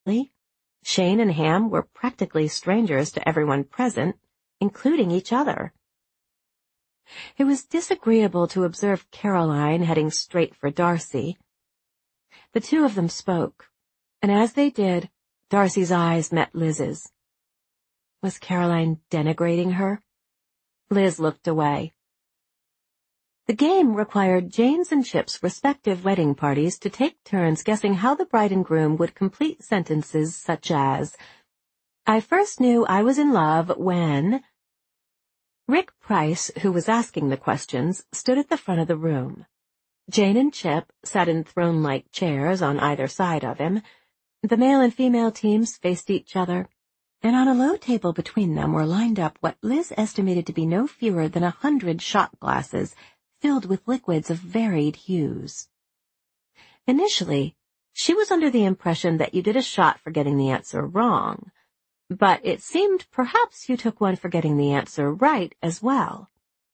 Shane and Ham were practically strangers to everyone present, including each other. It was disagreeable to observe Caroline heading straight for Darcy. The two of them spoke, and as they did, Darcy's eyes met Liz's. Was Caroline denigrating her? Liz looked away. The game required Jane's and Chip's respective wedding parties to take turns guessing how the bride and groom would complete sentences such as, "I first knew I was in love when—" Rick Price, who was asking the questions, stood at the front of the room. Jane and Chip sat in throne-like chairs on either side of him. The male and female teams faced each other, and on a low table between them were lined up what Liz estimated to be no fewer than 100 shot glasses filled with liquids of varied hues. Initially, she was under the impression that you did a shot for getting the answer wrong, but it seemed perhaps you took one for getting the answer right as well.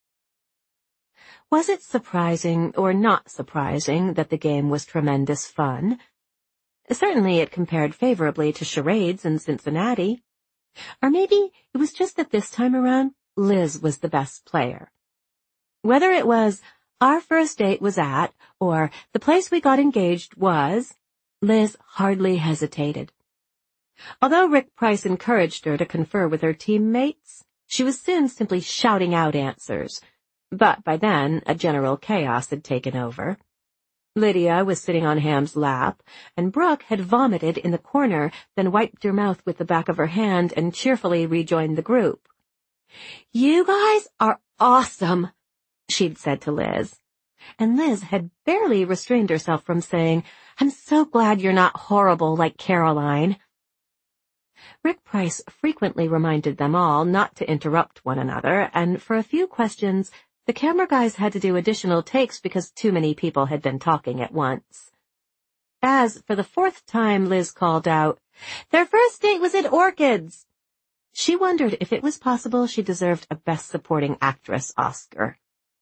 Was it surprising or not surprising that the game was tremendous fun? Certainly it compared favorably to charades in Cincinnati. Or maybe it was just that this time around, Liz was the best player. Whether it was, "Our first date was at," or "The place we got engaged was," Liz hardly hesitated. Although Rick Price encouraged her to confer with her teammates, she was soon simply shouting out answers. But by then, a general chaos had taken over. Lydia was sitting on Ham's lap, and Brooke had vomited in the corner, then wiped her mouth with the back of her hand and cheerfully rejoined the group. "You guys are awesome," she'd said to Liz. And Liz had barely restrained herself from saying, "I'm so glad you're not horrible like Caroline." Rick Price frequently reminded them all not to interrupt one another, and for a few questions, the camera guys had to do additional takes because too many people had been talking at once. As, for the fourth time, Liz called out, "Their first date was at Orchids," she wondered if it was possible she deserved a Best Supporting Actress Oscar.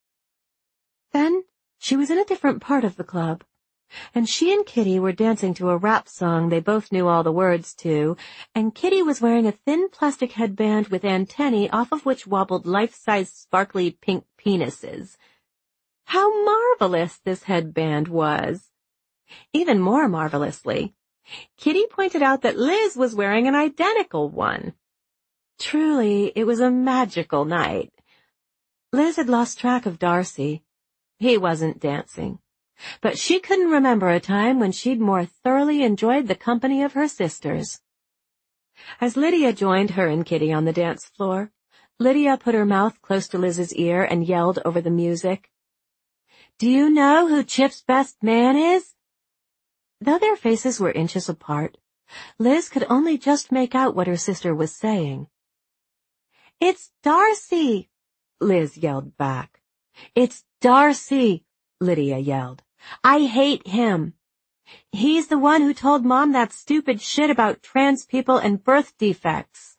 Then she was in a different part of the club, and she and Kitty were dancing to a rap song they both knew all the words to, and Kitty was wearing a thin plastic headband with antennae off of which wobbled life-size sparkly pink penises. How marvelous this headband was! Even more marvelously, Kitty pointed out that Liz was wearing an identical one. Truly, it was a magical night. Liz had lost track of Darcy. He wasn't dancing. But she couldn't remember a time when she'd more thoroughly enjoyed the company of her sisters. As Lydia joined her and Kitty on the dance floor, Lydia put her mouth close to Liz's ear and yelled over the music, "Do you know who Chip's best man is?" Though their faces were inches apart, Liz could only just make out what her sister was saying. "It's Darcy," Liz yelled back. "It's Darcy," Lydia yelled. "I hate him. He's the one who told Mom that stupid shit about trans people and birth defects."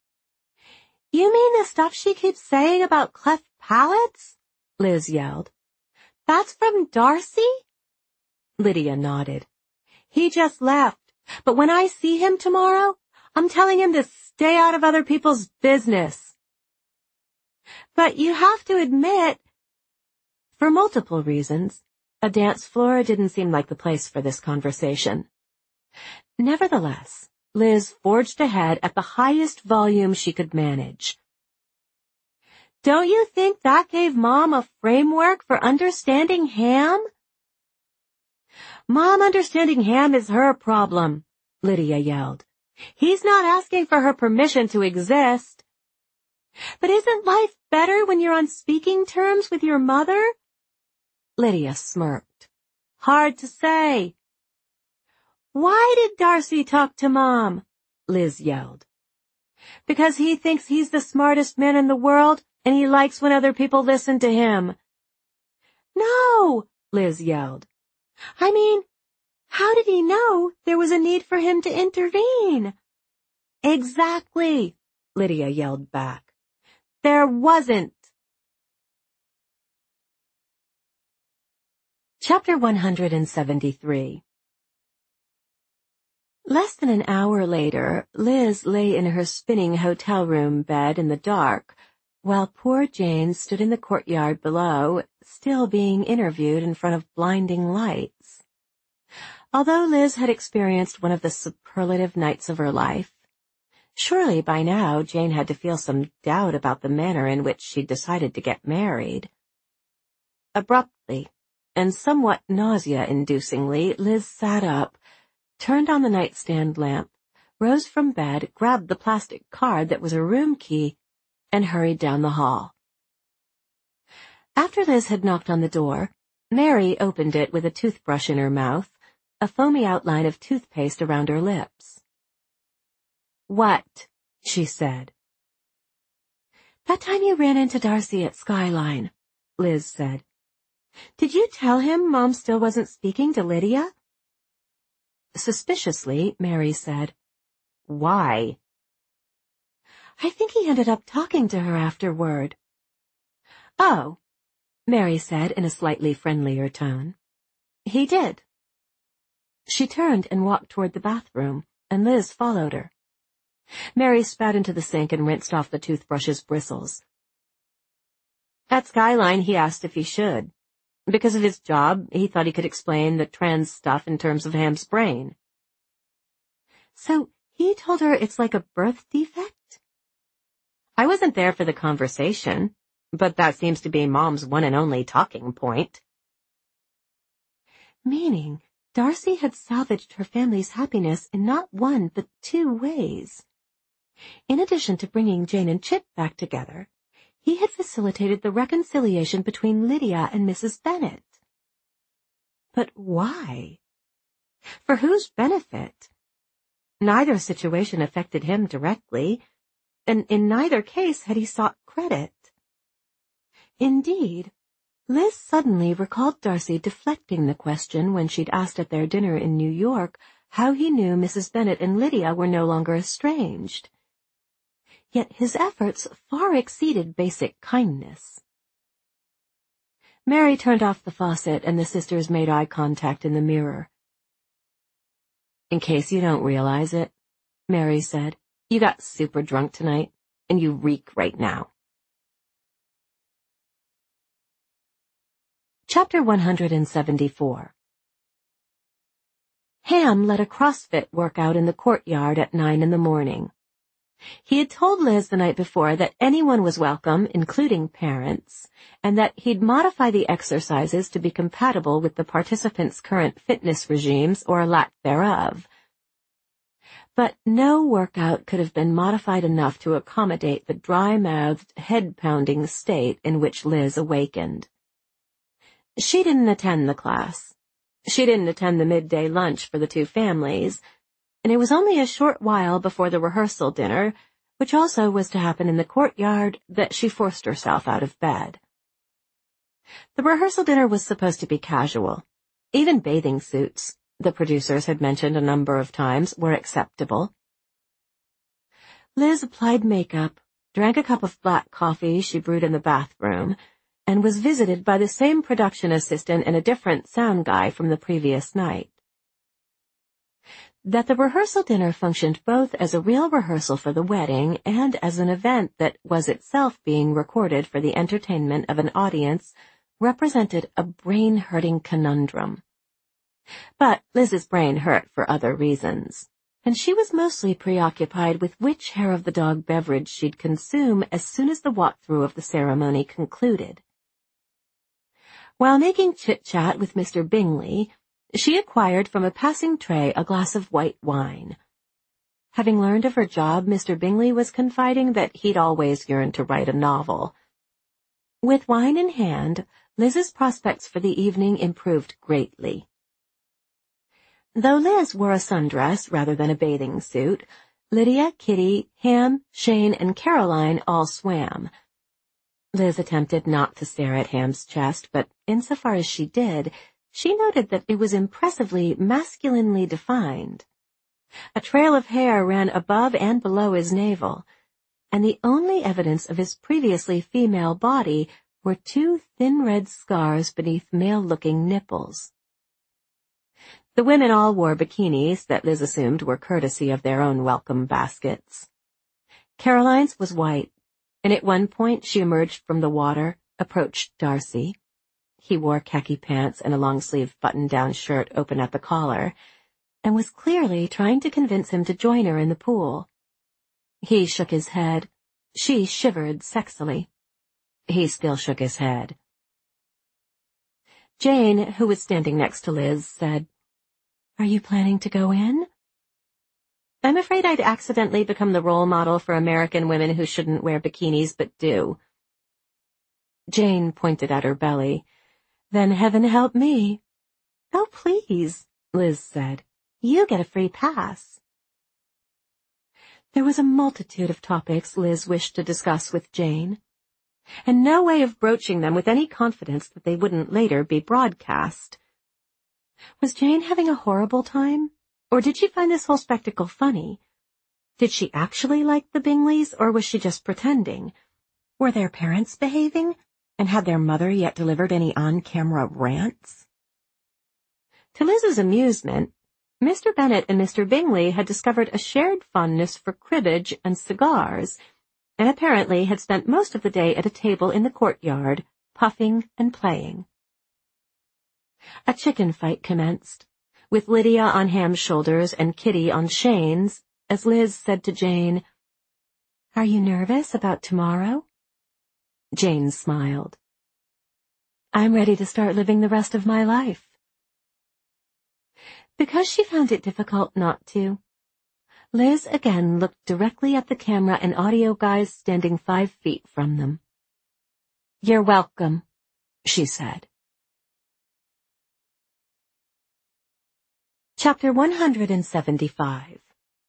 "You mean the stuff she keeps saying about cleft palates?" Liz yelled. "That's from Darcy?" Lydia nodded. "He just left, but when I see him tomorrow, I'm telling him to stay out of other people's business." "But you have to admit—" For multiple reasons, a dance floor didn't seem like the place for this conversation. Nevertheless, Liz forged ahead at the highest volume she could manage. "Don't you think that gave Mom a framework for understanding Ham?" "Mom understanding Ham is her problem," Lydia yelled. "He's not asking for her permission to exist." "But isn't life better when you're on speaking terms with your mother?" Lydia smirked. "Hard to say." "Why did Darcy talk to Mom?" Liz yelled. "Because he thinks he's the smartest man in the world, and he likes when other people listen to him." "No," Liz yelled. "I mean, how did he know there was a need for him to intervene?" "Exactly," Lydia yelled back. "There wasn't." Chapter 173. Less than an hour later, Liz lay in her spinning hotel room bed in the dark, while poor Jane stood in the courtyard below, still being interviewed in front of blinding lights. Although Liz had experienced one of the superlative nights of her life, surely by now Jane had to feel some doubt about the manner in which she'd decided to get married. Abruptly, and somewhat nausea-inducingly, Liz sat up, turned on the nightstand lamp, rose from bed, grabbed the plastic card that was her room key, and hurried down the hall. After Liz had knocked on the door, Mary opened it with a toothbrush in her mouth, a foamy outline of toothpaste around her lips. "What?" she said. "That time you ran into Darcy at Skyline," Liz said. "Did you tell him Mom still wasn't speaking to Lydia?" Suspiciously, Mary said, "Why?" "I think he ended up talking to her afterward." "Oh," Mary said in a slightly friendlier tone. "He did." She turned and walked toward the bathroom, and Liz followed her. Mary spat into the sink and rinsed off the toothbrush's bristles. "At Skyline, he asked if he should. Because of his job, he thought he could explain the trans stuff in terms of Ham's brain." "So he told her it's like a birth defect?" "I wasn't there for the conversation, but that seems to be Mom's one and only talking point." Meaning Darcy had salvaged her family's happiness in not one but two ways. In addition to bringing Jane and Chip back together, he had facilitated the reconciliation between Lydia and Mrs. Bennet. But why? For whose benefit? Neither situation affected him directly, and in neither case had he sought credit. Indeed, Liz suddenly recalled Darcy deflecting the question when she'd asked at their dinner in New York how he knew Mrs. Bennet and Lydia were no longer estranged. Yet his efforts far exceeded basic kindness. Mary turned off the faucet and the sisters made eye contact in the mirror. "In case you don't realize it," Mary said, "you got super drunk tonight, and you reek right now." Chapter 174. Ham led a CrossFit workout in the courtyard at 9 in the morning. He had told Liz the night before that anyone was welcome, including parents, and that he'd modify the exercises to be compatible with the participants' current fitness regimes or lack thereof. But no workout could have been modified enough to accommodate the dry-mouthed, head-pounding state in which Liz awakened. She didn't attend the class. She didn't attend the midday lunch for the two families, and it was only a short while before the rehearsal dinner, which also was to happen in the courtyard, that she forced herself out of bed. The rehearsal dinner was supposed to be casual. Even bathing suits, the producers had mentioned a number of times, were acceptable. Liz applied makeup, drank a cup of black coffee she brewed in the bathroom, and was visited by the same production assistant and a different sound guy from the previous night. That the rehearsal dinner functioned both as a real rehearsal for the wedding and as an event that was itself being recorded for the entertainment of an audience represented a brain-hurting conundrum. But Liz's brain hurt for other reasons, and she was mostly preoccupied with which hair of the dog beverage she'd consume as soon as the walkthrough of the ceremony concluded. While making chit-chat with Mr. Bingley, she acquired from a passing tray a glass of white wine. Having learned of her job, Mr. Bingley was confiding that he'd always yearned to write a novel. With wine in hand, Liz's prospects for the evening improved greatly. Though Liz wore a sundress rather than a bathing suit, Lydia, Kitty, Ham, Shane, and Caroline all swam. Liz attempted not to stare at Ham's chest, but insofar as she did, she noted that it was impressively masculinely defined. A trail of hair ran above and below his navel, and the only evidence of his previously female body were two thin red scars beneath male-looking nipples. The women all wore bikinis that Liz assumed were courtesy of their own welcome baskets. Caroline's was white, and at one point she emerged from the water, approached Darcy. He wore khaki pants and a long-sleeved button-down shirt open at the collar, and was clearly trying to convince him to join her in the pool. He shook his head. She shivered sexily. He still shook his head. Jane, who was standing next to Liz, said, "Are you planning to go in?" "I'm afraid I'd accidentally become the role model for American women who shouldn't wear bikinis but do." Jane pointed at her belly. "Then heaven help me." "Oh, please," Liz said. "You get a free pass." There was a multitude of topics Liz wished to discuss with Jane, and no way of broaching them with any confidence that they wouldn't later be broadcast. Was Jane having a horrible time, or did she find this whole spectacle funny? Did she actually like the Bingleys, or was she just pretending? Were their parents behaving, and had their mother yet delivered any on-camera rants? To Liz's amusement, Mr. Bennet and Mr. Bingley had discovered a shared fondness for cribbage and cigars, and apparently had spent most of the day at a table in the courtyard, puffing and playing. A chicken fight commenced, with Lydia on Ham's shoulders and Kitty on Shane's, as Liz said to Jane, "Are you nervous about tomorrow?" Jane smiled. "I'm ready to start living the rest of my life." Because she found it difficult not to, Liz again looked directly at the camera and audio guys standing 5 feet from them. "You're welcome," she said. Chapter 175.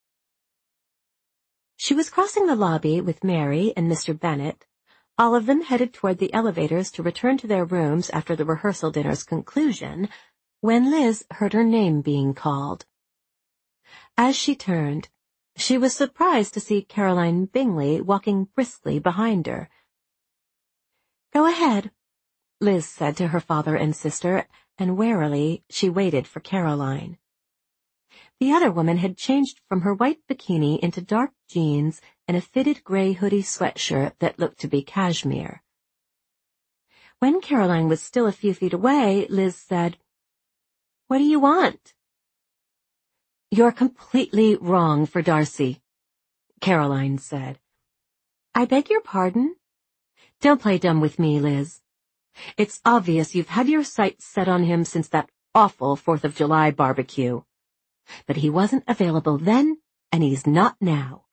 She was crossing the lobby with Mary and Mr. Bennet, all of them headed toward the elevators to return to their rooms after the rehearsal dinner's conclusion, when Liz heard her name being called. As she turned, she was surprised to see Caroline Bingley walking briskly behind her. "Go ahead," Liz said to her father and sister, and warily she waited for Caroline. The other woman had changed from her white bikini into dark jeans and a fitted gray hoodie sweatshirt that looked to be cashmere. When Caroline was still a few feet away, Liz said, "What do you want?" "You're completely wrong for Darcy," Caroline said. "I beg your pardon?" "Don't play dumb with me, Liz. It's obvious you've had your sights set on him since that awful 4th of July barbecue. But he wasn't available then, and he's not now."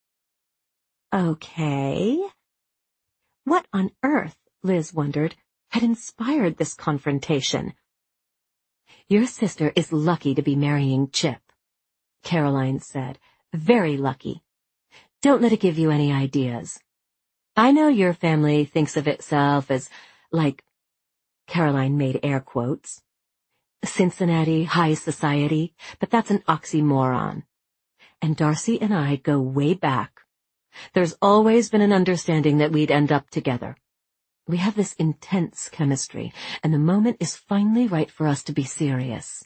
Okay. What on earth, Liz wondered, had inspired this confrontation? "Your sister is lucky to be marrying Chip," Caroline said. "Very lucky. Don't let it give you any ideas. I know your family thinks of itself as, like," Caroline made air quotes, "Cincinnati high society, but that's an oxymoron. And Darcy and I go way back. There's always been an understanding that we'd end up together. We have this intense chemistry, and the moment is finally right for us to be serious."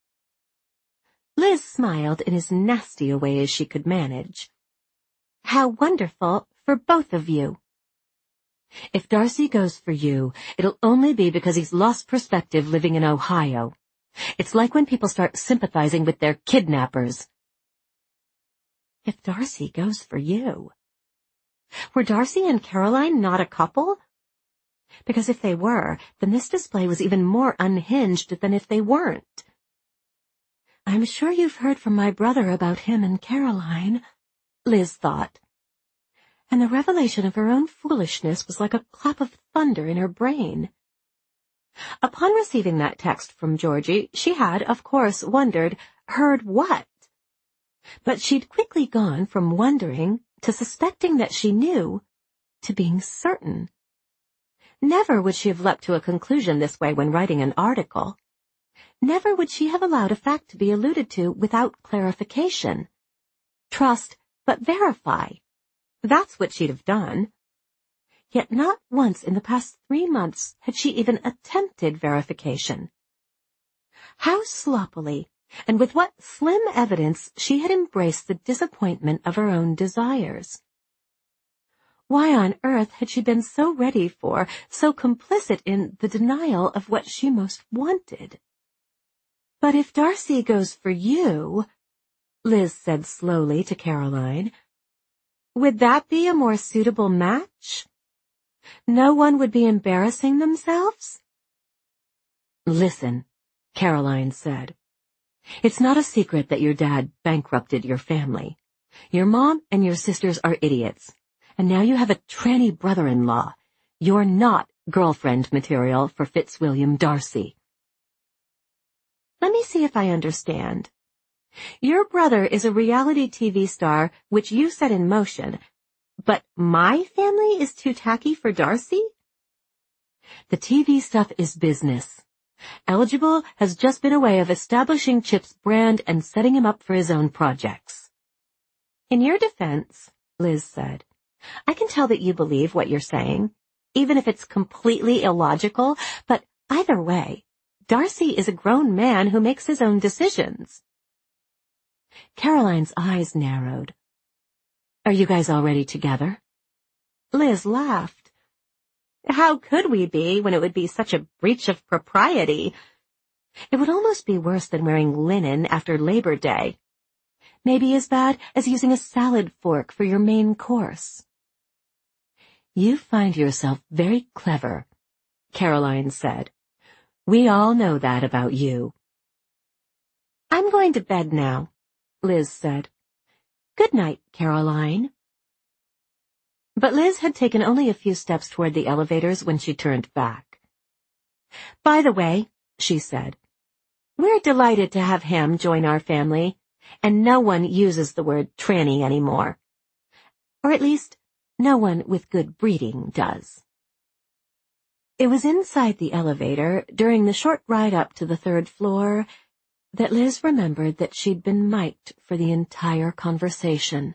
Liz smiled in as nasty a way as she could manage. "How wonderful for both of you." "If Darcy goes for you, it'll only be because he's lost perspective living in Ohio. It's like when people start sympathizing with their kidnappers." "If Darcy goes for you." Were Darcy and Caroline not a couple? Because if they were, then this display was even more unhinged than if they weren't. "I'm sure you've heard from my brother about him and Caroline," Liz thought. And the revelation of her own foolishness was like a clap of thunder in her brain. Upon receiving that text from Georgie, she had, of course, wondered, heard what? But she'd quickly gone from wondering to suspecting that she knew to being certain. Never would she have leapt to a conclusion this way when writing an article. Never would she have allowed a fact to be alluded to without clarification. Trust, but verify. That's what she'd have done. Yet not once in the past 3 months had she even attempted verification. How sloppily, and with what slim evidence she had embraced the disappointment of her own desires. Why on earth had she been so ready for, so complicit in the denial of what she most wanted? "But if Darcy goes for you," Liz said slowly to Caroline, "would that be a more suitable match? No one would be embarrassing themselves?" "Listen," Caroline said. "It's not a secret that your dad bankrupted your family. Your mom and your sisters are idiots. And now you have a tranny brother-in-law. You're not girlfriend material for Fitzwilliam Darcy." "Let me see if I understand. Your brother is a reality TV star which you set in motion, but my family is too tacky for Darcy?" "The TV stuff is business. Eligible has just been a way of establishing Chip's brand and setting him up for his own projects." "In your defense," Liz said, "I can tell that you believe what you're saying, even if it's completely illogical, but either way, Darcy is a grown man who makes his own decisions." Caroline's eyes narrowed. "Are you guys already together?" Liz laughed. "How could we be when it would be such a breach of propriety? It would almost be worse than wearing linen after Labor Day. Maybe as bad as using a salad fork for your main course." "You find yourself very clever," Caroline said. "We all know that about you." "I'm going to bed now," Liz said. "Good night, Caroline." But Liz had taken only a few steps toward the elevators when she turned back. "By the way," she said, "we're delighted to have Ham join our family, and no one uses the word tranny anymore. Or at least, no one with good breeding does." It was inside the elevator, during the short ride up to the third floor, that Liz remembered that she'd been mic'd for the entire conversation.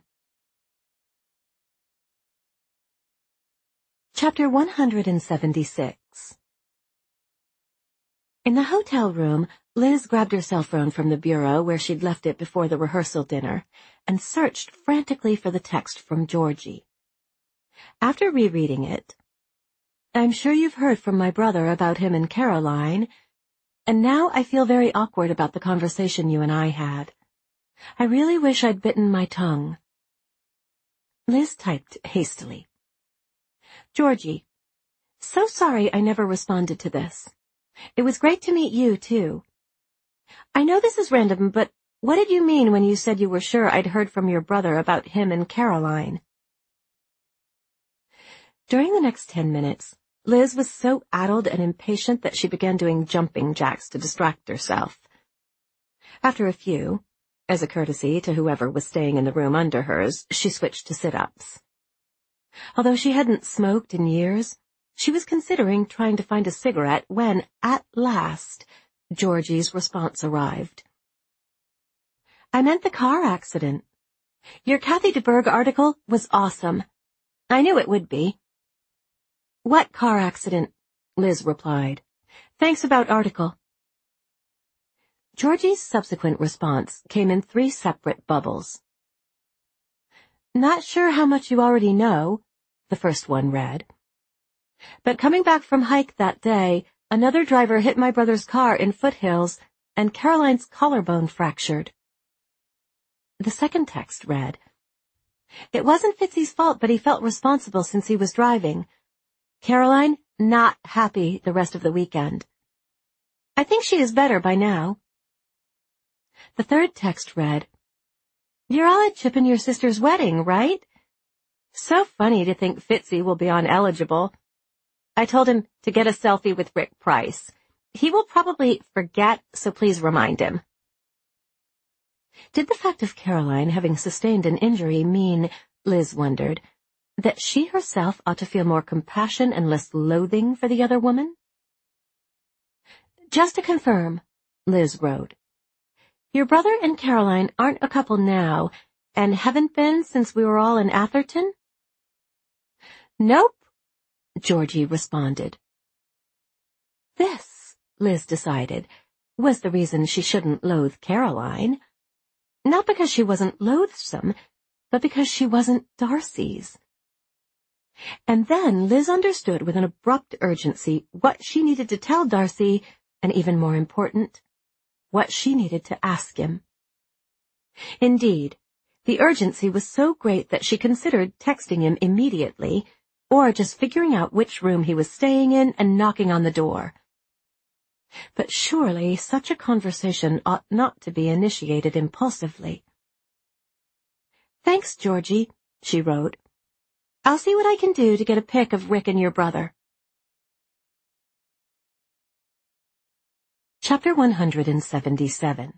Chapter 176. In the hotel room, Liz grabbed her cell phone from the bureau where she'd left it before the rehearsal dinner and searched frantically for the text from Georgie. After rereading it, "I'm sure you've heard from my brother about him and Caroline, and now I feel very awkward about the conversation you and I had. I really wish I'd bitten my tongue." Liz typed hastily. "Georgie, so sorry I never responded to this. It was great to meet you, too. I know this is random, but what did you mean when you said you were sure I'd heard from your brother about him and Caroline?" During the next 10 minutes, Liz was so addled and impatient that she began doing jumping jacks to distract herself. After a few, as a courtesy to whoever was staying in the room under hers, she switched to sit-ups. Although she hadn't smoked in years, she was considering trying to find a cigarette when, at last, Georgie's response arrived. "I meant the car accident. Your Kathy DeBerg article was awesome. I knew it would be." "What car accident?" Liz replied. "Thanks about article." Georgie's subsequent response came in 3 separate bubbles. "Not sure how much you already know," the first one read. "But coming back from hike that day, another driver hit my brother's car in Foothills, and Caroline's collarbone fractured." The second text read, "It wasn't Fitzy's fault, but he felt responsible since he was driving. Caroline, not happy the rest of the weekend. I think she is better by now." The third text read, "You're all at Chip and your sister's wedding, right? So funny to think Fitzy will be on Eligible. I told him to get a selfie with Rick Price. He will probably forget, so please remind him." Did the fact of Caroline having sustained an injury mean, Liz wondered, that she herself ought to feel more compassion and less loathing for the other woman? "Just to confirm," Liz wrote, "your brother and Caroline aren't a couple now, and haven't been since we were all in Atherton?" "Nope," Georgie responded. This, Liz decided, was the reason she shouldn't loathe Caroline. Not because she wasn't loathsome, but because she wasn't Darcy's. And then Liz understood with an abrupt urgency what she needed to tell Darcy, and even more important, what she needed to ask him. Indeed, the urgency was so great that she considered texting him immediately, or just figuring out which room he was staying in and knocking on the door. But surely such a conversation ought not to be initiated impulsively. "Thanks, Georgie," she wrote. "I'll see what I can do to get a pic of Rick and your brother." Chapter 177.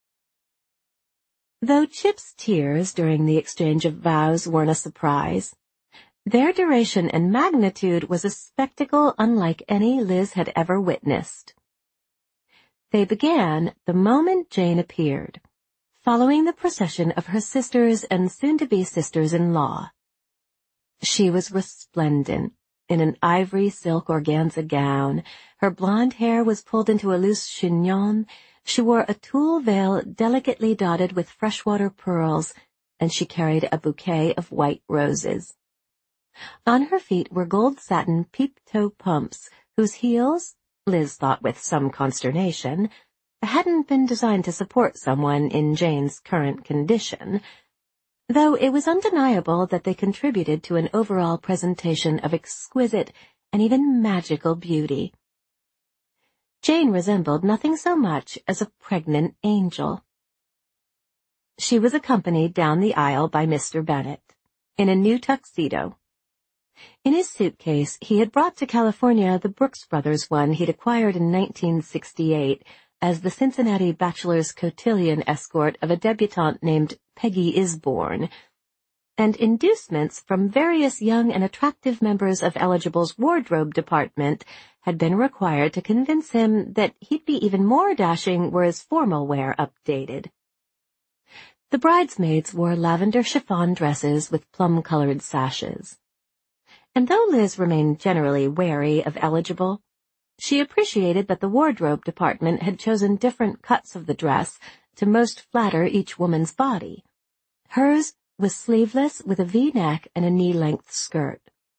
Though Chip's tears during the exchange of vows weren't a surprise, their duration and magnitude was a spectacle unlike any Liz had ever witnessed. They began the moment Jane appeared, following the procession of her sisters and soon-to-be sisters-in-law. She was resplendent in an ivory silk organza gown. Her blonde hair was pulled into a loose chignon. She wore a tulle veil delicately dotted with freshwater pearls, and she carried a bouquet of white roses. On her feet were gold satin peep-toe pumps, whose heels, Liz thought with some consternation, hadn't been designed to support someone in Jane's current condition, though it was undeniable that they contributed to an overall presentation of exquisite and even magical beauty. Jane resembled nothing so much as a pregnant angel. She was accompanied down the aisle by Mr. Bennet, in a new tuxedo. In his suitcase, he had brought to California the Brooks Brothers one he'd acquired in 1968 as the Cincinnati bachelor's cotillion escort of a debutante named Peggy Isborn, and inducements from various young and attractive members of Eligible's wardrobe department had been required to convince him that he'd be even more dashing were his formal wear updated. The bridesmaids wore lavender chiffon dresses with plum-colored sashes. And though Liz remained generally wary of Eligible, she appreciated that the wardrobe department had chosen different cuts of the dress to most flatter each woman's body. Hers was sleeveless with a V-neck and a knee-length skirt.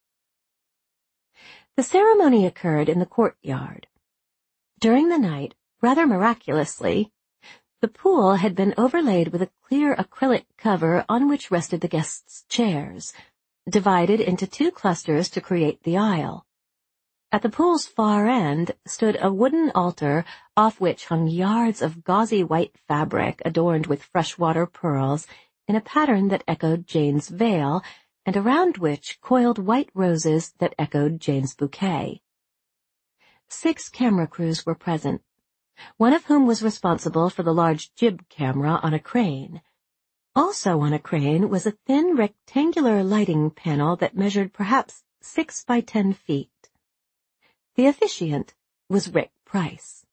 The ceremony occurred in the courtyard. During the night, rather miraculously, the pool had been overlaid with a clear acrylic cover on which rested the guests' chairs, divided into two clusters to create the aisle. At the pool's far end stood a wooden altar off which hung yards of gauzy white fabric adorned with freshwater pearls in a pattern that echoed Jane's veil, and around which coiled white roses that echoed Jane's bouquet. 6 camera crews were present, one of whom was responsible for the large jib camera on a crane. Also on a crane was a thin rectangular lighting panel that measured perhaps 6 by 10 feet. The officiant was Rick Price.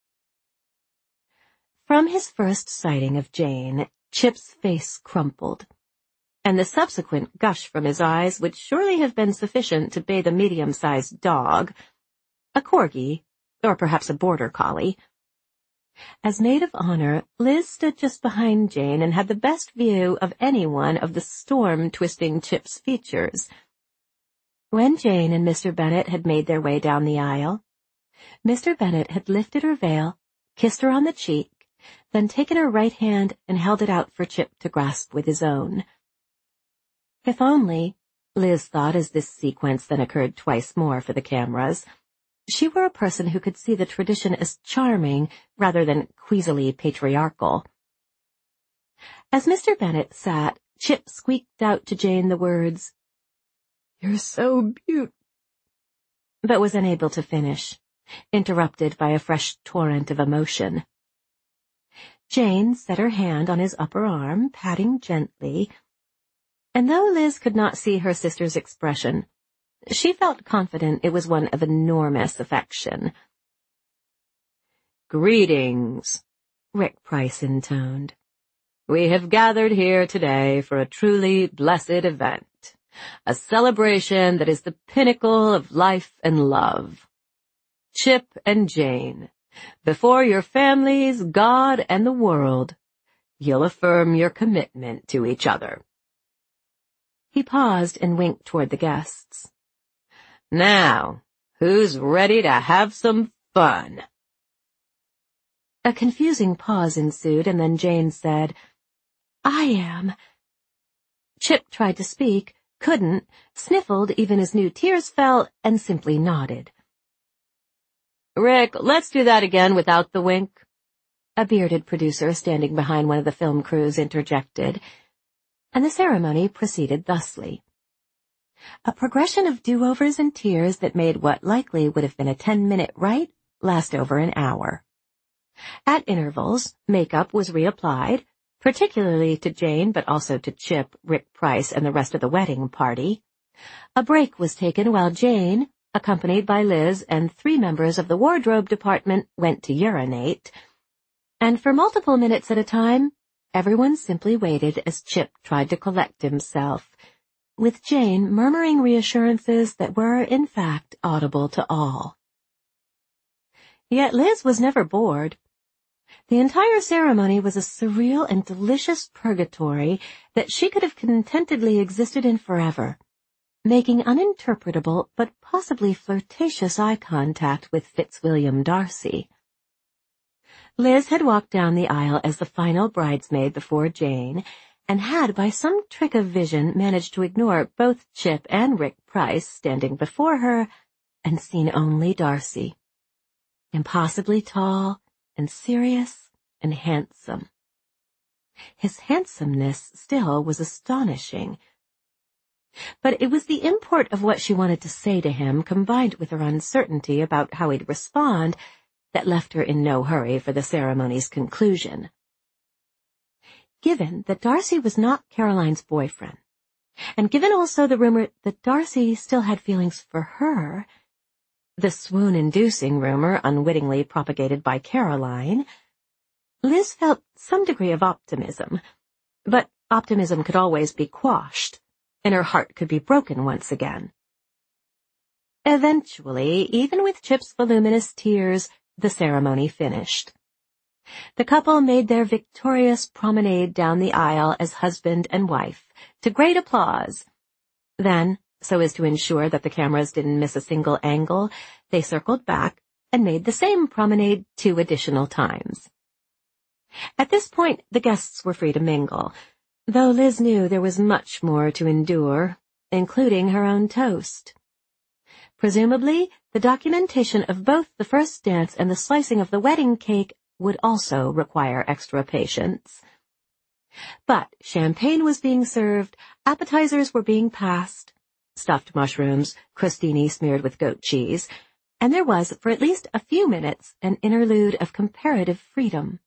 From his first sighting of Jane, Chip's face crumpled, and the subsequent gush from his eyes would surely have been sufficient to bathe a medium-sized dog, a corgi, or perhaps a border collie. As maid of honor, Liz stood just behind Jane and had the best view of anyone of the storm twisting Chip's features. When Jane and Mr. Bennet had made their way down the aisle, Mr. Bennet had lifted her veil, kissed her on the cheek, then taken her right hand and held it out for Chip to grasp with his own. If only, Liz thought as this sequence then occurred twice more for the cameras, she were a person who could see the tradition as charming rather than queasily patriarchal. As Mr. Bennet sat, Chip squeaked out to Jane the words, "You're so but was unable to finish, interrupted by a fresh torrent of emotion. Jane set her hand on his upper arm, patting gently, and though Liz could not see her sister's expression, she felt confident it was one of enormous affection. "Greetings," Rick Price intoned. "We have gathered here today for a truly blessed event, a celebration that is the pinnacle of life and love. Chip and Jane, Before your families, God, and the world, you'll affirm your commitment to each other." He paused and winked toward the guests. "Now, who's ready to have some fun?" A confusing pause ensued, and then Jane said, "I am." Chip tried to speak, couldn't, sniffled even as new tears fell, and simply nodded. "Rick, let's do that again without the wink," a bearded producer standing behind one of the film crews interjected, and the ceremony proceeded thusly. A progression of do-overs and tears that made what likely would have been a 10-minute rite last over an hour. At intervals, makeup was reapplied, particularly to Jane but also to Chip, Rick Price, and the rest of the wedding party. A break was taken while Jane, accompanied by Liz and 3 members of the wardrobe department, went to urinate. And for multiple minutes at a time, everyone simply waited as Chip tried to collect himself, with Jane murmuring reassurances that were, in fact, audible to all. Yet Liz was never bored. The entire ceremony was a surreal and delicious purgatory that she could have contentedly existed in forever, making uninterpretable but possibly flirtatious eye contact with Fitzwilliam Darcy. Liz had walked down the aisle as the final bridesmaid before Jane, and had, by some trick of vision, managed to ignore both Chip and Rick Price standing before her, and seen only Darcy. Impossibly tall, and serious, and handsome. His handsomeness still was astonishing. But it was the import of what she wanted to say to him, combined with her uncertainty about how he'd respond, that left her in no hurry for the ceremony's conclusion. Given that Darcy was not Caroline's boyfriend, and given also the rumor that Darcy still had feelings for her, the swoon-inducing rumor unwittingly propagated by Caroline, Liz felt some degree of optimism. But optimism could always be quashed, and her heart could be broken once again. Eventually, even with Chip's voluminous tears, the ceremony finished. The couple made their victorious promenade down the aisle as husband and wife, to great applause. Then, so as to ensure that the cameras didn't miss a single angle, they circled back and made the same promenade 2 additional times. At this point, the guests were free to mingle, though Liz knew there was much more to endure, including her own toast. Presumably, the documentation of both the first dance and the slicing of the wedding cake would also require extra patience. But champagne was being served, appetizers were being passed, stuffed mushrooms, crostini smeared with goat cheese, and there was, for at least a few minutes, an interlude of comparative freedom.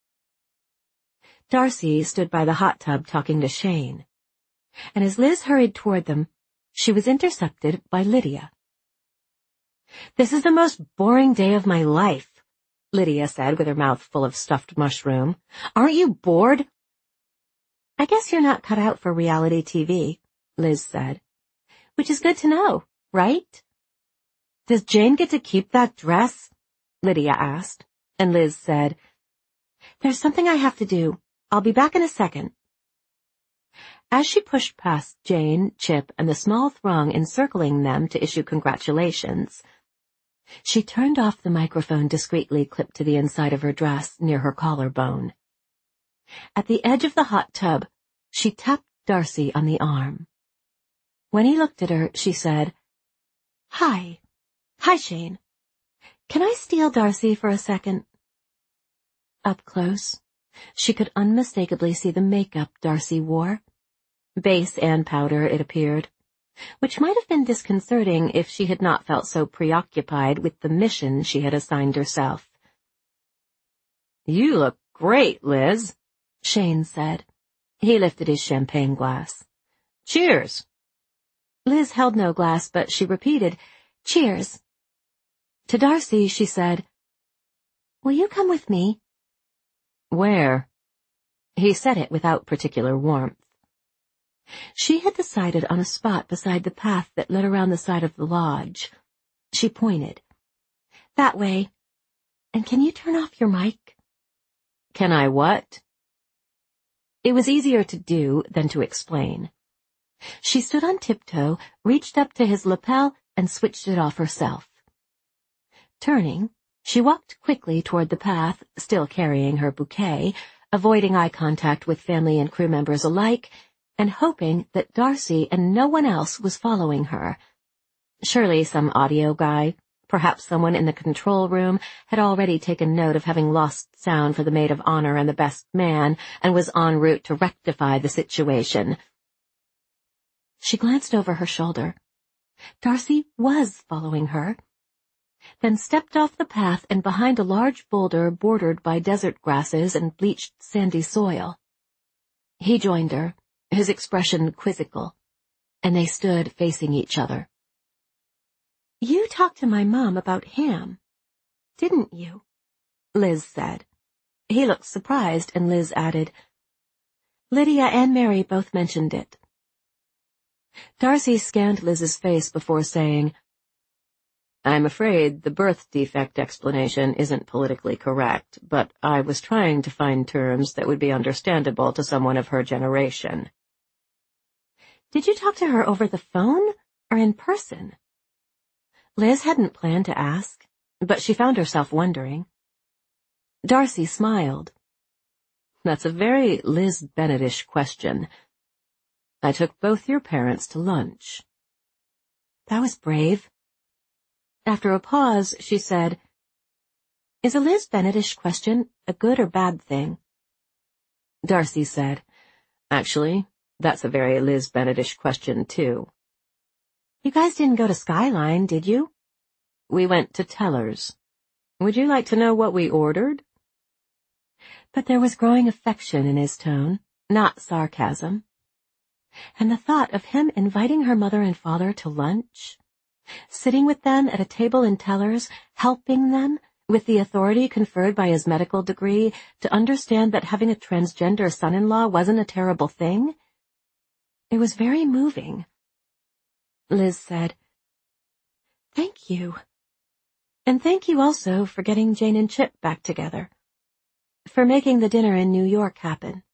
Darcy stood by the hot tub talking to Shane, and as Liz hurried toward them, she was intercepted by Lydia. "This is the most boring day of my life," Lydia said with her mouth full of stuffed mushroom. "Aren't you bored?" "I guess you're not cut out for reality TV," Liz said. "Which is good to know, right?" "Does Jane get to keep that dress?" Lydia asked, and Liz said, "There's something I have to do. I'll be back in a second." As she pushed past Jane, Chip, and the small throng encircling them to issue congratulations, she turned off the microphone discreetly clipped to the inside of her dress near her collarbone. At the edge of the hot tub, she tapped Darcy on the arm. When he looked at her, she said, "Hi. Hi, Shane. Can I steal Darcy for a second?" Up close, she could unmistakably see the makeup Darcy wore. Base and powder, it appeared, which might have been disconcerting if she had not felt so preoccupied with the mission she had assigned herself. "You look great, Liz," Shane said. He lifted his champagne glass. "Cheers." Liz held no glass, but she repeated, "Cheers." To Darcy, she said, "Will you come with me?" "Where?" He said it without particular warmth. She had decided on a spot beside the path that led around the side of the lodge. She pointed. "That way." And can you turn off your mic? Can I what? It was easier to do than to explain. She stood on tiptoe, reached up to his lapel, and switched it off herself. Turning, she walked quickly toward the path, still carrying her bouquet, avoiding eye contact with family and crew members alike, and hoping that Darcy and no one else was following her. Surely some audio guy, perhaps someone in the control room, had already taken note of having lost sound for the maid of honor and the best man, and was en route to rectify the situation. She glanced over her shoulder. Darcy was following her, then stepped off the path and behind a large boulder bordered by desert grasses and bleached sandy soil. He joined her, his expression quizzical, and they stood facing each other. "You talked to my mom about Ham, didn't you?" Liz said. He looked surprised, and Liz added, "Lydia and Mary both mentioned it." Darcy scanned Liz's face before saying, I'm afraid the birth defect explanation isn't politically correct, but I was trying to find terms that would be understandable to someone of her generation. "Did you talk to her over the phone or in person?" Liz hadn't planned to ask, but she found herself wondering. Darcy smiled. That's a very Liz Bennett-ish question. I took both your parents to lunch. That was brave. After a pause, she said, "Is a Liz Bennett-ish question a good or bad thing?" Darcy said, "Actually, that's a very Liz Bennett-ish question, too." "You guys didn't go to Skyline, did you?" "We went to Teller's. Would you like to know what we ordered?" But there was growing affection in his tone, not sarcasm. And the thought of him inviting her mother and father to lunch, sitting with them at a table in Teller's, helping them, with the authority conferred by his medical degree, to understand that having a transgender son-in-law wasn't a terrible thing. It was very moving. Liz said, "Thank you. And thank you also for getting Jane and Chip back together. For making the dinner in New York happen."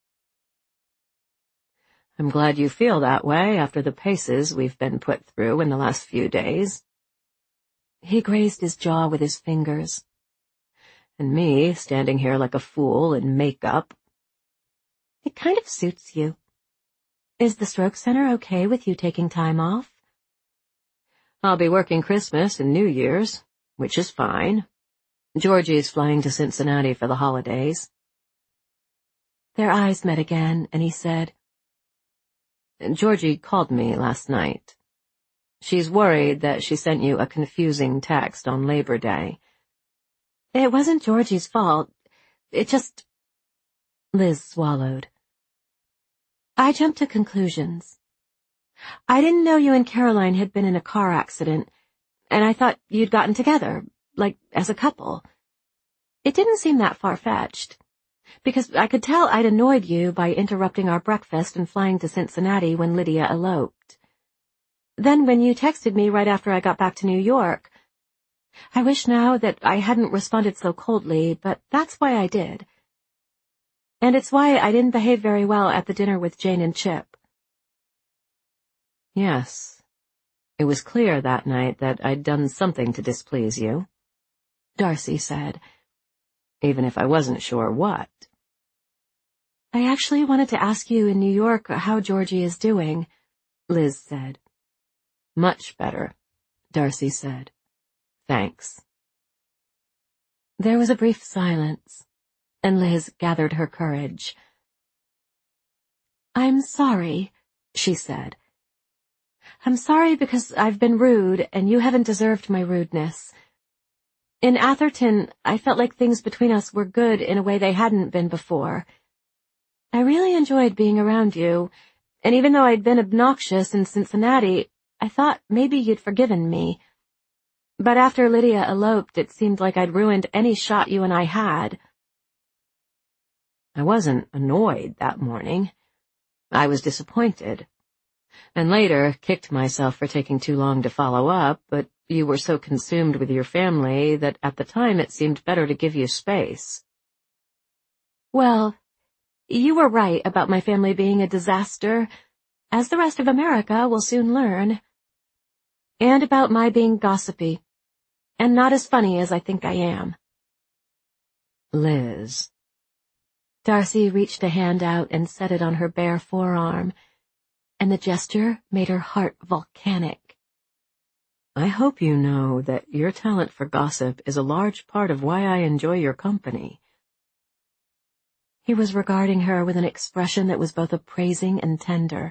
I'm glad you feel that way after the paces we've been put through in the last few days. He grazed his jaw with his fingers. And me standing here like a fool in makeup. It kind of suits you. Is the stroke center okay with you taking time off? I'll be working Christmas and New Year's, which is fine. Georgie's flying to Cincinnati for the holidays. Their eyes met again, and he said, Georgie called me last night. She's worried that she sent you a confusing text on Labor Day. It wasn't Georgie's fault. It just... Liz swallowed. I jumped to conclusions. I didn't know you and Caroline had been in a car accident, and I thought you'd gotten together, like as a couple. It didn't seem that far-fetched, because I could tell I'd annoyed you by interrupting our breakfast and flying to Cincinnati when Lydia eloped. Then when you texted me right after I got back to New York, I wish now that I hadn't responded so coldly, but that's why I did. And it's why I didn't behave very well at the dinner with Jane and Chip. Yes, it was clear that night that I'd done something to displease you, Darcy said. Even if I wasn't sure what. I actually wanted to ask you in New York how Georgie is doing, Liz said. Much better, Darcy said. Thanks. There was a brief silence, and Liz gathered her courage. I'm sorry, she said. I'm sorry because I've been rude, and you haven't deserved my rudeness. In Atherton, I felt like things between us were good in a way they hadn't been before. I really enjoyed being around you, and even though I'd been obnoxious in Cincinnati, I thought maybe you'd forgiven me. But after Lydia eloped, it seemed like I'd ruined any shot you and I had. I wasn't annoyed that morning. I was disappointed, and later kicked myself for taking too long to follow up, but you were so consumed with your family that at the time it seemed better to give you space. Well, you were right about my family being a disaster, as the rest of America will soon learn. And about my being gossipy, and not as funny as I think I am. Liz. Darcy reached a hand out and set it on her bare forearm, and the gesture made her heart volcanic. I hope you know that your talent for gossip is a large part of why I enjoy your company. He was regarding her with an expression that was both appraising and tender.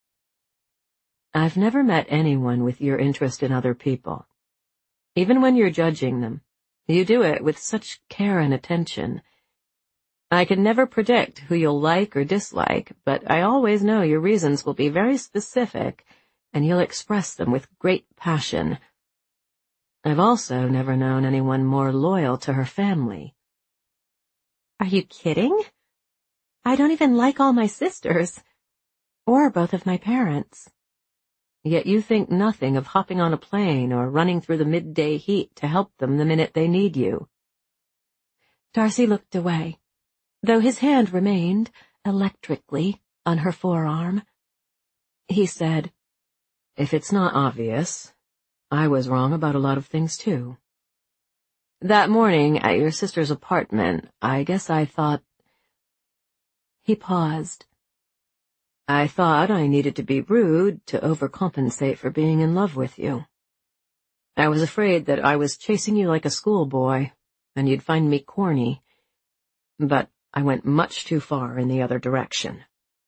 I've never met anyone with your interest in other people. Even when you're judging them, you do it with such care and attention. I can never predict who you'll like or dislike, but I always know your reasons will be very specific, and you'll express them with great passion. I've also never known anyone more loyal to her family. Are you kidding? I don't even like all my sisters, or both of my parents. Yet you think nothing of hopping on a plane or running through the midday heat to help them the minute they need you. Darcy looked away, though his hand remained, electrically, on her forearm. He said, "If it's not obvious, I was wrong about a lot of things too. That morning at your sister's apartment, I guess I thought—" He paused. "I thought I needed to be rude to overcompensate for being in love with you. I was afraid that I was chasing you like a schoolboy, and you'd find me corny. But I went much too far in the other direction."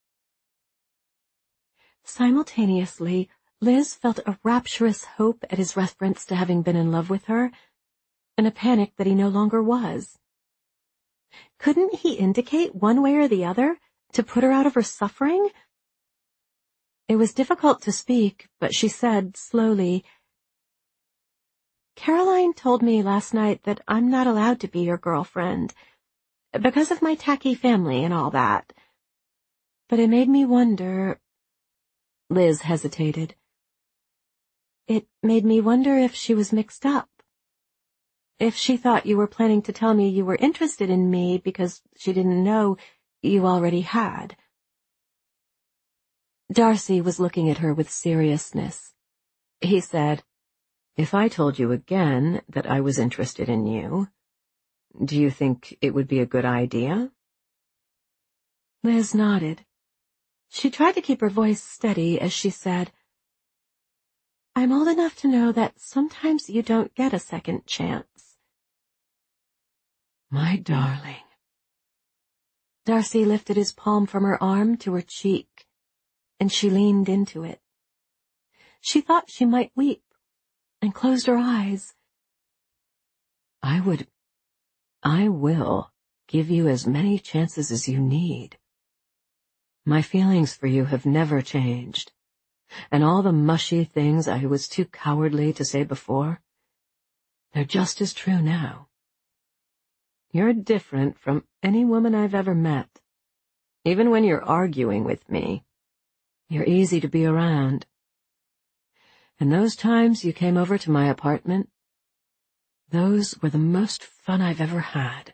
Simultaneously, Liz felt a rapturous hope at his reference to having been in love with her, and a panic that he no longer was. Couldn't he indicate one way or the other to put her out of her suffering? It was difficult to speak, but she said slowly, "Caroline told me last night that I'm not allowed to be your girlfriend, because of my tacky family and all that. But it made me wonder—" Liz hesitated. "It made me wonder if she was mixed up. If she thought you were planning to tell me you were interested in me because she didn't know you already had." Darcy was looking at her with seriousness. He said, "If I told you again that I was interested in you, do you think it would be a good idea?" Liz nodded. She tried to keep her voice steady as she said, "I'm old enough to know that sometimes you don't get a second chance." "My darling." Darcy lifted his palm from her arm to her cheek, and she leaned into it. She thought she might weep, and closed her eyes. I will give you as many chances as you need. My feelings for you have never changed, and all the mushy things I was too cowardly to say before, they're just as true now. You're different from any woman I've ever met. Even when you're arguing with me, you're easy to be around. And those times you came over to my apartment, those were the most fun I've ever had."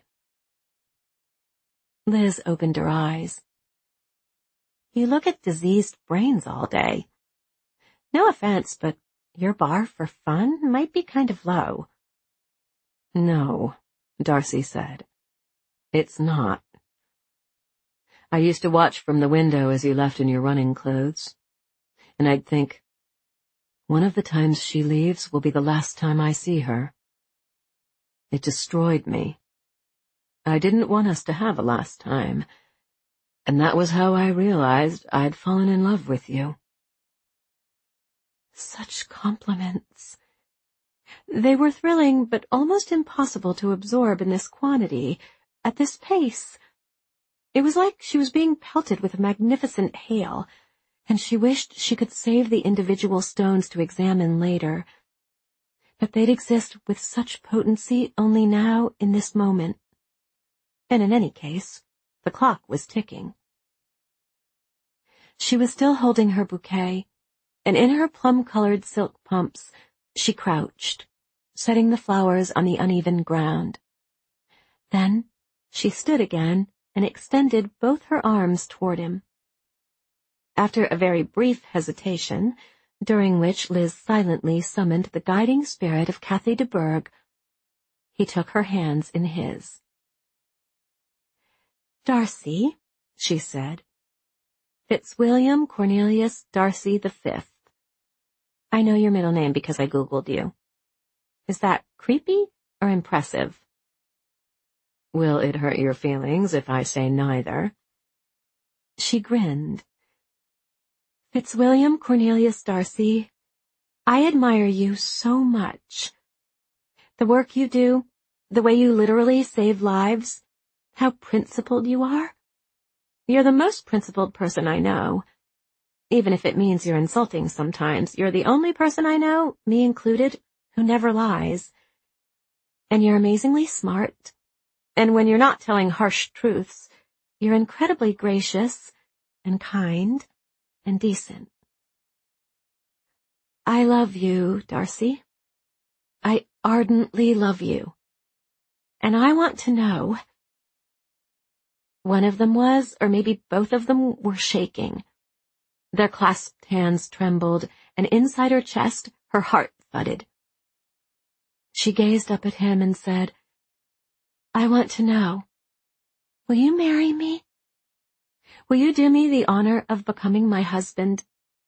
Liz opened her eyes. "You look at diseased brains all day. No offense, but your bar for fun might be kind of low." "No," Darcy said. "It's not. I used to watch from the window as you left in your running clothes, and I'd think, one of the times she leaves will be the last time I see her. It destroyed me. I didn't want us to have a last time, and that was how I realized I'd fallen in love with you." Such compliments. They were thrilling, but almost impossible to absorb in this quantity, at this pace. It was like she was being pelted with a magnificent hail, and she wished she could save the individual stones to examine later. But they'd exist with such potency only now in this moment. And in any case, the clock was ticking. She was still holding her bouquet, and in her plum-colored silk pumps, She crouched, setting the flowers on the uneven ground. Then she stood again and extended both her arms toward him. After a very brief hesitation, during which Liz silently summoned the guiding spirit of Kathy de Bourgh, he took her hands in his. "Darcy," she said. "Fitzwilliam Cornelius Darcy V. I know your middle name because I Googled you. Is that creepy or impressive?" "Will it hurt your feelings if I say neither?" She grinned. "Fitzwilliam Cornelius Darcy, I admire you so much. The work you do, the way you literally save lives, how principled you are. You're the most principled person I know. Even if it means you're insulting sometimes, you're the only person I know, me included, who never lies. And you're amazingly smart. And when you're not telling harsh truths, you're incredibly gracious and kind and decent. I love you, Darcy. I ardently love you. And I want to know..." One of them was, or maybe both of them were shaking. Their clasped hands trembled, and inside her chest, her heart thudded. She gazed up at him and said, "I want to know. Will you marry me? Will you do me the honor of becoming my husband?"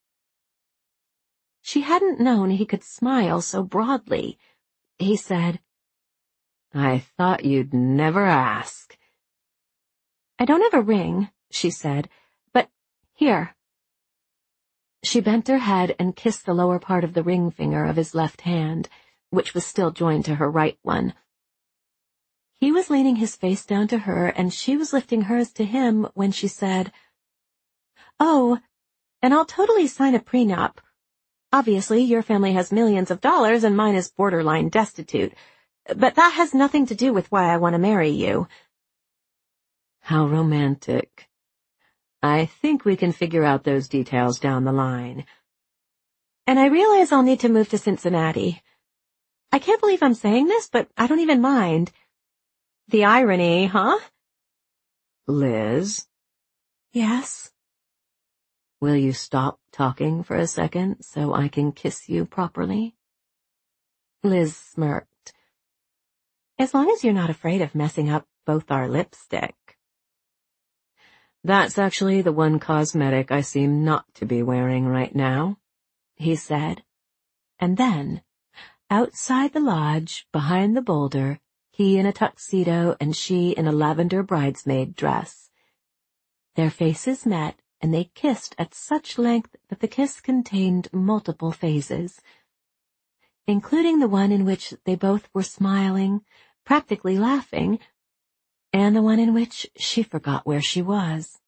She hadn't known he could smile so broadly. He said, "I thought you'd never ask." "I don't have a ring," she said, "but here." She bent her head and kissed the lower part of the ring finger of his left hand, which was still joined to her right one. He was leaning his face down to her, and she was lifting hers to him when she said, "Oh, and I'll totally sign a prenup. Obviously, your family has millions of dollars and mine is borderline destitute. But that has nothing to do with why I want to marry you." How romantic. I think we can figure out those details down the line. "And I realize I'll need to move to Cincinnati. I can't believe I'm saying this, but I don't even mind. The irony, huh?" "Liz?" "Yes?" "Will you stop talking for a second so I can kiss you properly?" Liz smirked. "As long as you're not afraid of messing up both our lipstick." "That's actually the one cosmetic I seem not to be wearing right now," he said. And then, outside the lodge, behind the boulder, he in a tuxedo and she in a lavender bridesmaid dress. Their faces met, and they kissed at such length that the kiss contained multiple phases, including the one in which they both were smiling, practically laughing, and the one in which she forgot where she was.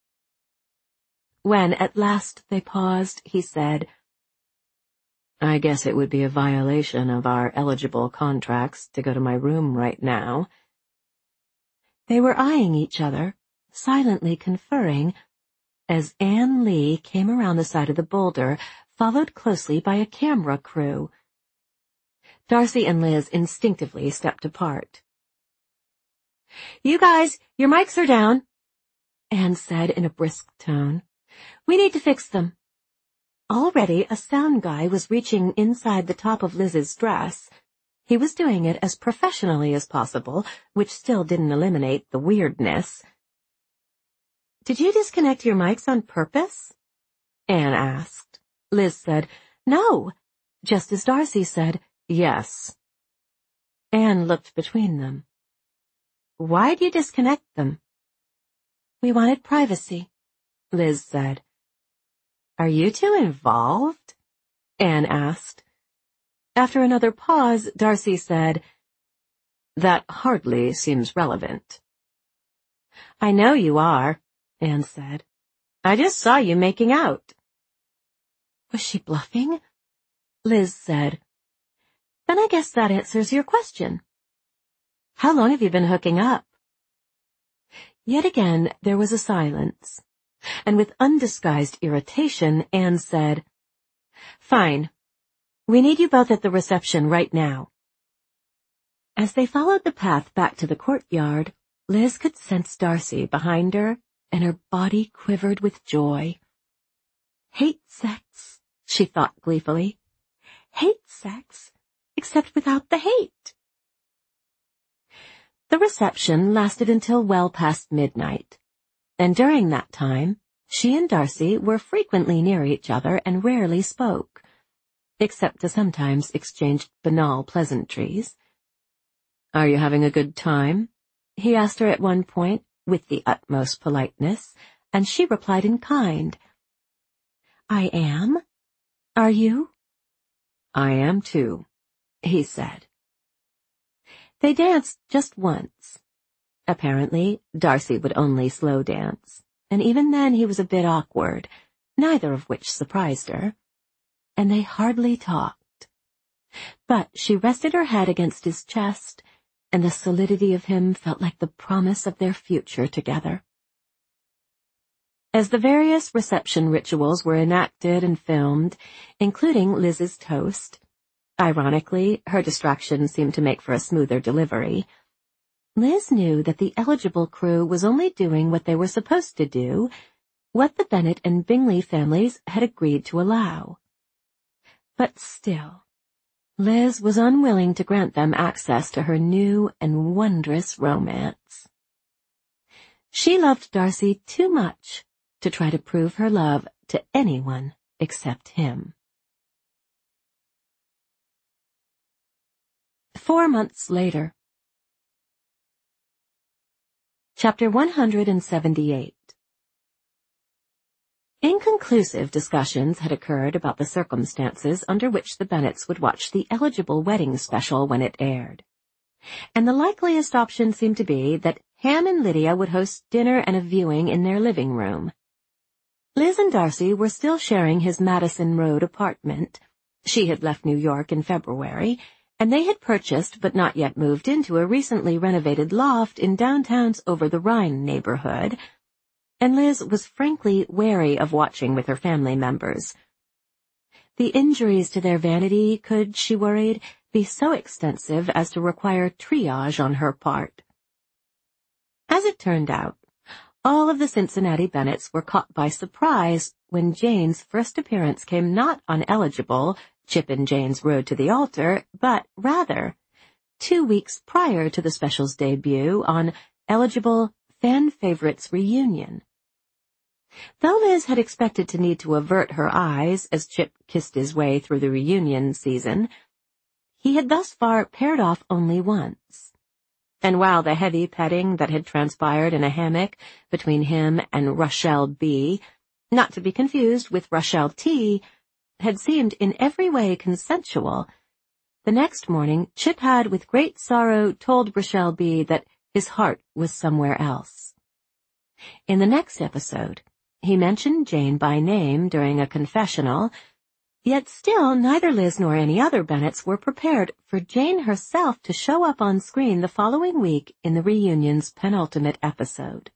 When at last they paused, he said, "I guess it would be a violation of our eligible contracts to go to my room right now." They were eyeing each other, silently conferring, as Anne Lee came around the side of the boulder, followed closely by a camera crew. Darcy and Liz instinctively stepped apart. "You guys, your mics are down," Anne said in a brisk tone. "We need to fix them." Already a sound guy was reaching inside the top of Liz's dress. He was doing it as professionally as possible, which still didn't eliminate the weirdness. "Did you disconnect your mics on purpose?" Anne asked. Liz said, "No," just as Darcy said, "Yes." Anne looked between them. "Why'd you disconnect them?" "We wanted privacy," Liz said. "Are you two involved?" Anne asked. After another pause, Darcy said, "That hardly seems relevant." "I know you are," Anne said. "I just saw you making out." Was she bluffing? Liz said, "Then I guess that answers your question. How long have you been hooking up?" Yet again there was a silence, and with undisguised irritation, Anne said, "Fine. We need you both at the reception right now." As they followed the path back to the courtyard, Liz could sense Darcy behind her, and her body quivered with joy. "Hate sex," she thought gleefully. "Hate sex, except without the hate." The reception lasted until well past midnight, and during that time, she and Darcy were frequently near each other and rarely spoke, except to sometimes exchange banal pleasantries. "Are you having a good time?" he asked her at one point, with the utmost politeness, and she replied in kind. "I am. Are you?" "I am too," he said. They danced just once. Apparently, Darcy would only slow dance, and even then he was a bit awkward, neither of which surprised her. And they hardly talked. But she rested her head against his chest, and the solidity of him felt like the promise of their future together. As the various reception rituals were enacted and filmed, including Liz's toast, ironically, her distraction seemed to make for a smoother delivery, Liz knew that the eligible crew was only doing what they were supposed to do, what the Bennet and Bingley families had agreed to allow. But still, Liz was unwilling to grant them access to her new and wondrous romance. She loved Darcy too much to try to prove her love to anyone except him. 4 months later. Chapter 178. Inconclusive discussions had occurred about the circumstances under which the Bennets would watch the eligible wedding special when it aired, and the likeliest option seemed to be that Ham and Lydia would host dinner and a viewing in their living room. Liz and Darcy were still sharing his Madison Road apartment. She had left New York in February, and they had purchased but not yet moved into a recently renovated loft in downtown's Over-the-Rhine neighborhood, and Liz was frankly wary of watching with her family members. The injuries to their vanity could, she worried, be so extensive as to require triage on her part. As it turned out, all of the Cincinnati Bennets were caught by surprise when Jane's first appearance came not on eligible Chip and Jane's Road to the Altar, but rather 2 weeks prior to the special's debut on eligible Fan Favorites Reunion. Though Liz had expected to need to avert her eyes as Chip kissed his way through the reunion season, he had thus far paired off only once. And while the heavy petting that had transpired in a hammock between him and Rochelle B., not to be confused with Rochelle T., had seemed in every way consensual, the next morning Chip had with great sorrow told Rochelle B. that his heart was somewhere else. In the next episode, he mentioned Jane by name during a confessional, yet still neither Liz nor any other Bennets were prepared for Jane herself to show up on screen the following week in the reunion's penultimate episode.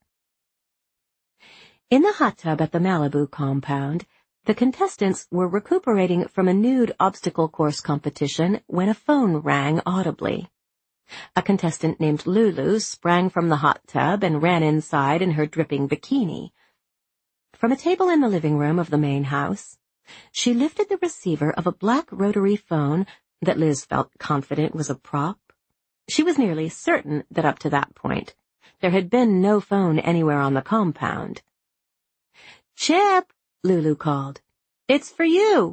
In the hot tub at the Malibu compound, the contestants were recuperating from a nude obstacle course competition when a phone rang audibly. A contestant named Lulu sprang from the hot tub and ran inside in her dripping bikini. From a table in the living room of the main house, she lifted the receiver of a black rotary phone that Liz felt confident was a prop. She was nearly certain that up to that point, there had been no phone anywhere on the compound. "Chip," Lulu called. "It's for you."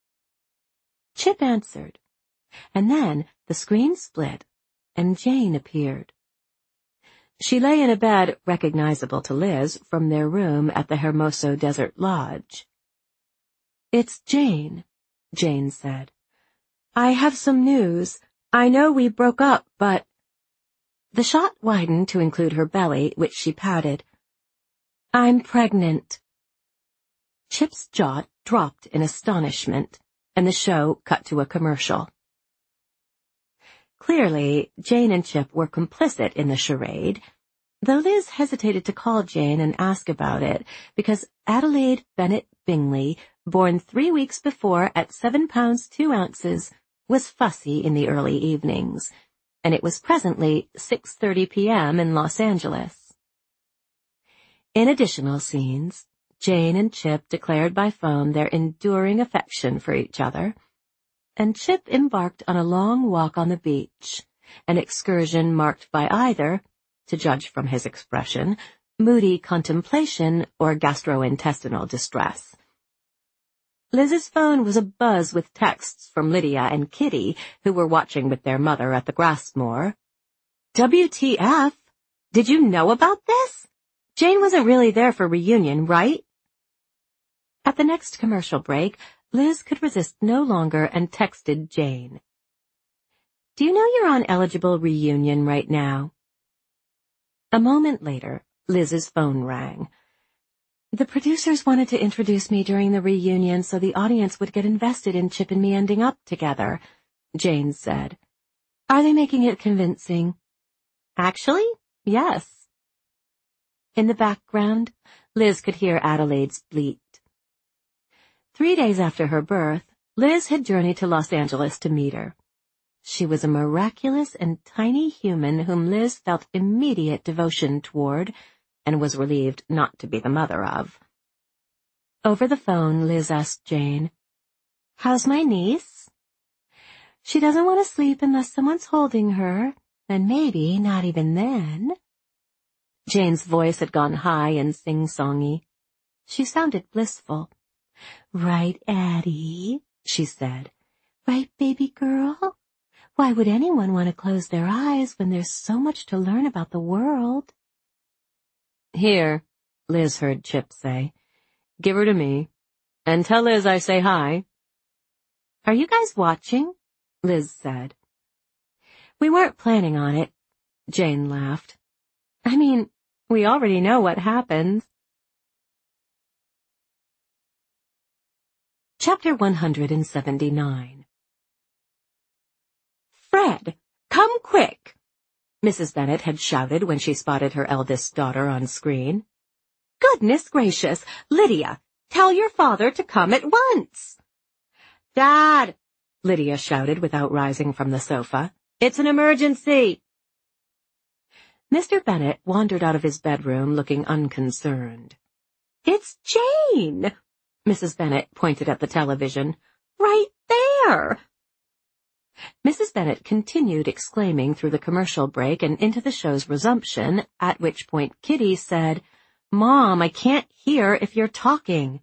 Chip answered, and then the screen split, and Jane appeared. She lay in a bed recognizable to Liz from their room at the Hermoso Desert Lodge. "It's Jane," Jane said. "I have some news. I know we broke up, but—" The shot widened to include her belly, which she pouted. "I'm pregnant." Chip's jaw dropped in astonishment, and the show cut to a commercial. Clearly, Jane and Chip were complicit in the charade, though Liz hesitated to call Jane and ask about it because Adelaide Bennett Bingley, born 3 weeks before at 7 pounds 2 ounces, was fussy in the early evenings, and it was presently 6:30 p.m. in Los Angeles. In additional scenes, Jane and Chip declared by phone their enduring affection for each other, and Chip embarked on a long walk on the beach, an excursion marked by either, to judge from his expression, moody contemplation or gastrointestinal distress. Liz's phone was abuzz with texts from Lydia and Kitty, who were watching with their mother at the Grassmoor. WTF? Did you know about this? Jane wasn't really there for reunion, right? At the next commercial break, Liz could resist no longer and texted Jane. Do you know you're on eligible reunion right now? A moment later, Liz's phone rang. The producers wanted to introduce me during the reunion so the audience would get invested in Chip and me ending up together, Jane said. Are they making it convincing? Actually, yes. In the background, Liz could hear Adelaide's bleat. 3 days after her birth, Liz had journeyed to Los Angeles to meet her. She was a miraculous and tiny human whom Liz felt immediate devotion toward, and was relieved not to be the mother of. Over the phone, Liz asked Jane, How's my niece? She doesn't want to sleep unless someone's holding her, and maybe not even then. Jane's voice had gone high and sing-songy. She sounded blissful. Right, Addie, she said. Right, baby girl? Why would anyone want to close their eyes when there's so much to learn about the world? Here, Liz heard Chip say. Give her to me. And tell Liz I say hi. Are you guys watching? Liz said. We weren't planning on it, Jane laughed. I mean, we already know what happens. Chapter 179. Fred, come quick! Mrs. Bennet had shouted when she spotted her eldest daughter on screen. Goodness gracious, Lydia, tell your father to come at once. Dad, Lydia shouted without rising from the sofa. It's an emergency. Mr. Bennet wandered out of his bedroom looking unconcerned. It's Jane, Mrs. Bennet pointed at the television. Right there. Mrs. Bennet continued exclaiming through the commercial break and into the show's resumption, at which point Kitty said, Mom, I can't hear if you're talking.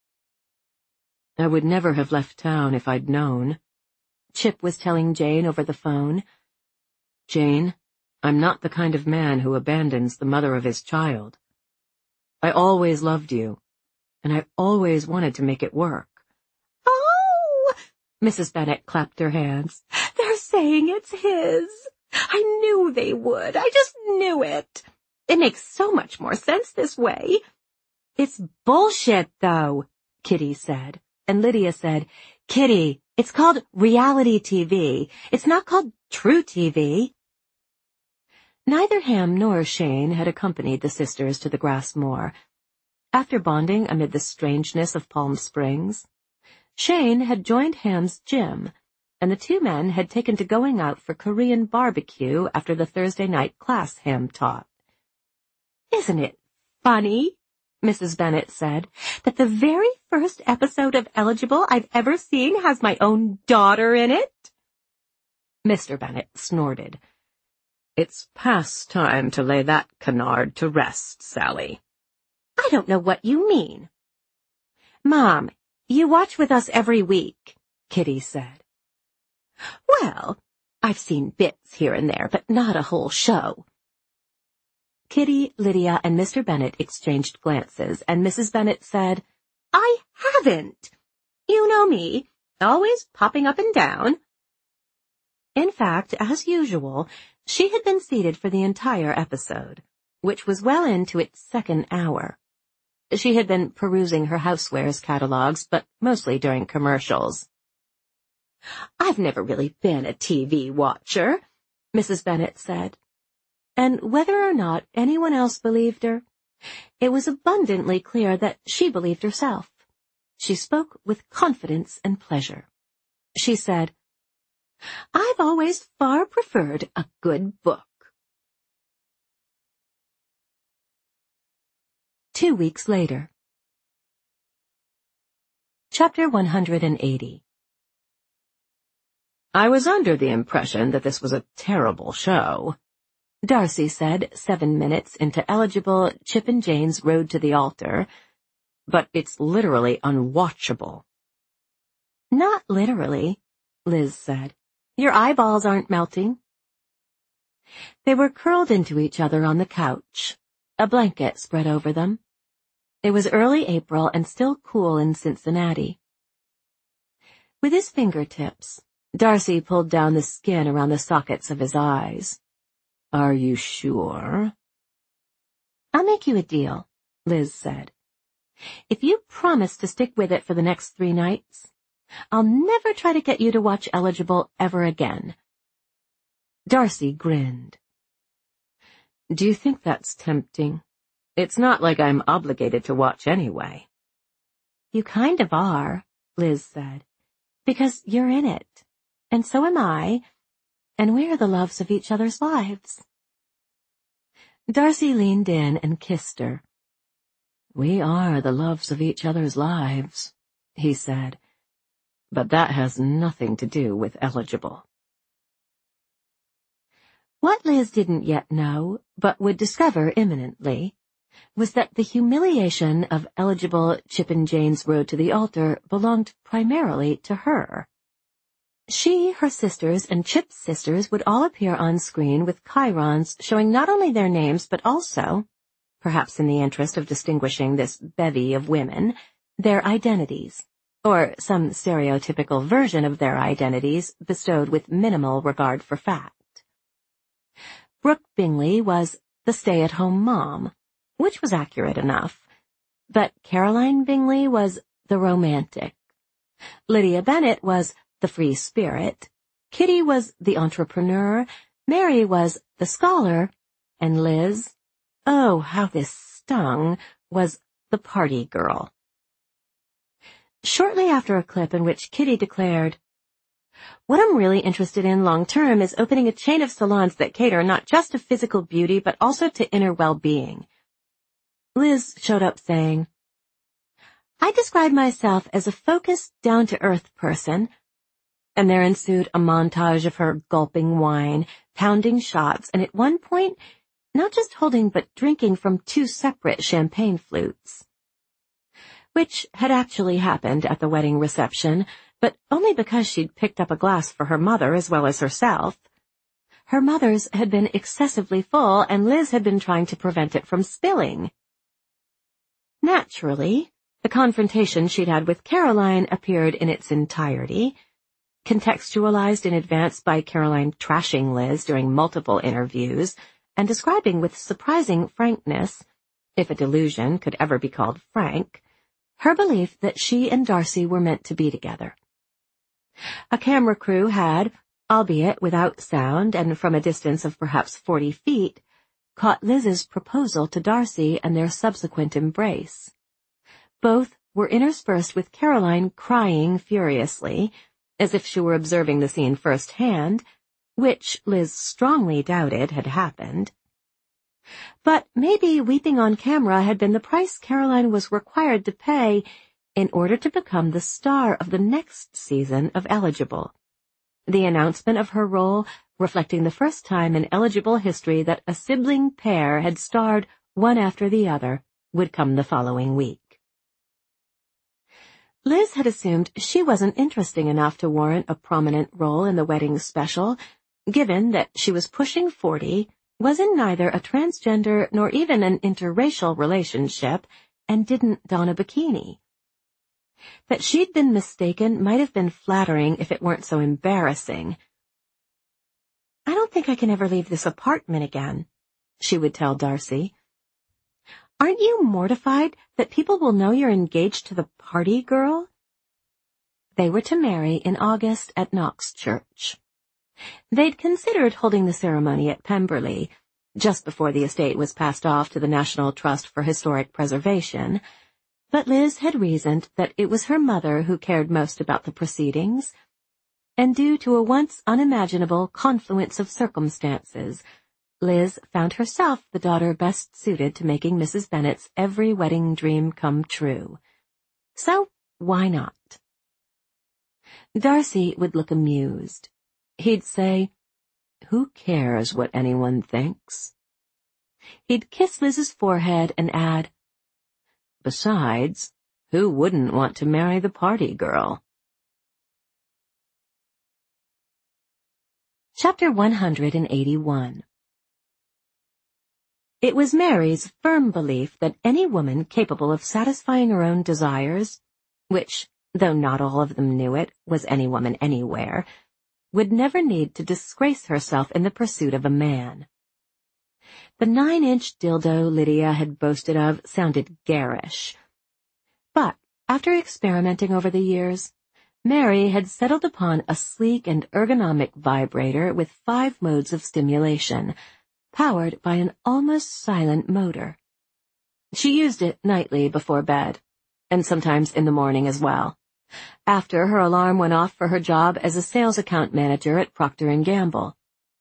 I would never have left town if I'd known, Chip was telling Jane over the phone. Jane, I'm not the kind of man who abandons the mother of his child. I always loved you, and I always wanted to make it work. Oh! Mrs. Bennet clapped her hands. They're saying it's his. I knew they would. I just knew it. It makes so much more sense this way. It's bullshit, though, Kitty said. And Lydia said, Kitty, it's called reality TV. It's not called true TV. Neither Ham nor Shane had accompanied the sisters to the Grassmoor. After bonding amid the strangeness of Palm Springs, Shane had joined Ham's gym, and the two men had taken to going out for Korean barbecue after the Thursday night class Ham taught. Isn't it funny, Mrs. Bennet said, that the very first episode of Eligible I've ever seen has my own daughter in it? Mr. Bennet snorted. It's past time to lay that canard to rest, Sally. I don't know what you mean. Mom, you watch with us every week, Kitty said. Well, I've seen bits here and there, but not a whole show. Kitty, Lydia, and Mr. Bennet exchanged glances, and Mrs. Bennet said, I haven't. You know me, always popping up and down. In fact, as usual, she had been seated for the entire episode, which was well into its second hour. She had been perusing her housewares catalogs, but mostly during commercials. I've never really been a TV watcher, Mrs. Bennet said. And whether or not anyone else believed her, it was abundantly clear that she believed herself. She spoke with confidence and pleasure. She said, "I've always far preferred a good book." 2 weeks later. Chapter 180. "I was under the impression that this was a terrible show," Darcy said 7 minutes into eligible Chip and Jane's Road to the Altar, "but it's literally unwatchable." "Not literally," Liz said. "Your eyeballs aren't melting." They were curled into each other on the couch, a blanket spread over them. It was early April and still cool in Cincinnati. With his fingertips, Darcy pulled down the skin around the sockets of his eyes. "Are you sure?" "I'll make you a deal," Liz said. "If you promise to stick with it for the next 3 nights, I'll never try to get you to watch Eligible ever again." Darcy grinned. "Do you think that's tempting? It's not like I'm obligated to watch anyway." "You kind of are," Liz said, "because you're in it, and so am I, and we're the loves of each other's lives." Darcy leaned in and kissed her. "We are the loves of each other's lives," he said, "but that has nothing to do with Eligible." What Liz didn't yet know, but would discover imminently, was that the humiliation of Eligible Chip and Jane's Road to the Altar belonged primarily to her. She, her sisters, and Chip's sisters would all appear on screen with chyrons showing not only their names but also, perhaps in the interest of distinguishing this bevy of women, their identities, or some stereotypical version of their identities bestowed with minimal regard for fact. Brooke Bingley was the stay-at-home mom, which was accurate enough, but Caroline Bingley was the romantic. Lydia Bennet was the free spirit, Kitty was the entrepreneur, Mary was the scholar, and Liz, oh, how this stung, was the party girl. Shortly after a clip in which Kitty declared, "What I'm really interested in long-term is opening a chain of salons that cater not just to physical beauty but also to inner well-being," Liz showed up saying, "I describe myself as a focused, down-to-earth person," and there ensued a montage of her gulping wine, pounding shots, and at one point, not just holding but drinking from 2 separate champagne flutes. Which had actually happened at the wedding reception, but only because she'd picked up a glass for her mother as well as herself. Her mother's had been excessively full, and Liz had been trying to prevent it from spilling. Naturally, the confrontation she'd had with Caroline appeared in its entirety, contextualized in advance by Caroline trashing Liz during multiple interviews and describing with surprising frankness, if a delusion could ever be called frank, her belief that she and Darcy were meant to be together. A camera crew had, albeit without sound and from a distance of perhaps 40 feet, caught Liz's proposal to Darcy and their subsequent embrace. Both were interspersed with Caroline crying furiously, as if she were observing the scene firsthand, which Liz strongly doubted had happened. But maybe weeping on camera had been the price Caroline was required to pay in order to become the star of the next season of Eligible. The announcement of her role reflecting the first time in Eligible history that a sibling pair had starred one after the other would come the following week. Liz had assumed she wasn't interesting enough to warrant a prominent role in the wedding special, given that she was pushing 40, was in neither a transgender nor even an interracial relationship, and didn't don a bikini. That she'd been mistaken might have been flattering if it weren't so embarrassing. "I don't think I can ever leave this apartment again," she would tell Darcy. "Aren't you mortified that people will know you're engaged to the party girl?" They were to marry in August at Knox Church. They'd considered holding the ceremony at Pemberley, just before the estate was passed off to the National Trust for Historic Preservation, but Liz had reasoned that it was her mother who cared most about the proceedings, and due to a once unimaginable confluence of circumstances, Liz found herself the daughter best suited to making Mrs. Bennet's every wedding dream come true. So, why not? Darcy would look amused. He'd say, "Who cares what anyone thinks?" He'd kiss Liz's forehead and add, "Besides, who wouldn't want to marry the party girl?" Chapter 181. It was Mary's firm belief that any woman capable of satisfying her own desires, which, though not all of them knew it, was any woman anywhere, would never need to disgrace herself in the pursuit of a man. The 9-inch dildo Lydia had boasted of sounded garish. But, after experimenting over the years, Mary had settled upon a sleek and ergonomic vibrator with 5 modes of stimulation, powered by an almost silent motor. She used it nightly before bed, and sometimes in the morning as well, after her alarm went off for her job as a sales account manager at Procter & Gamble.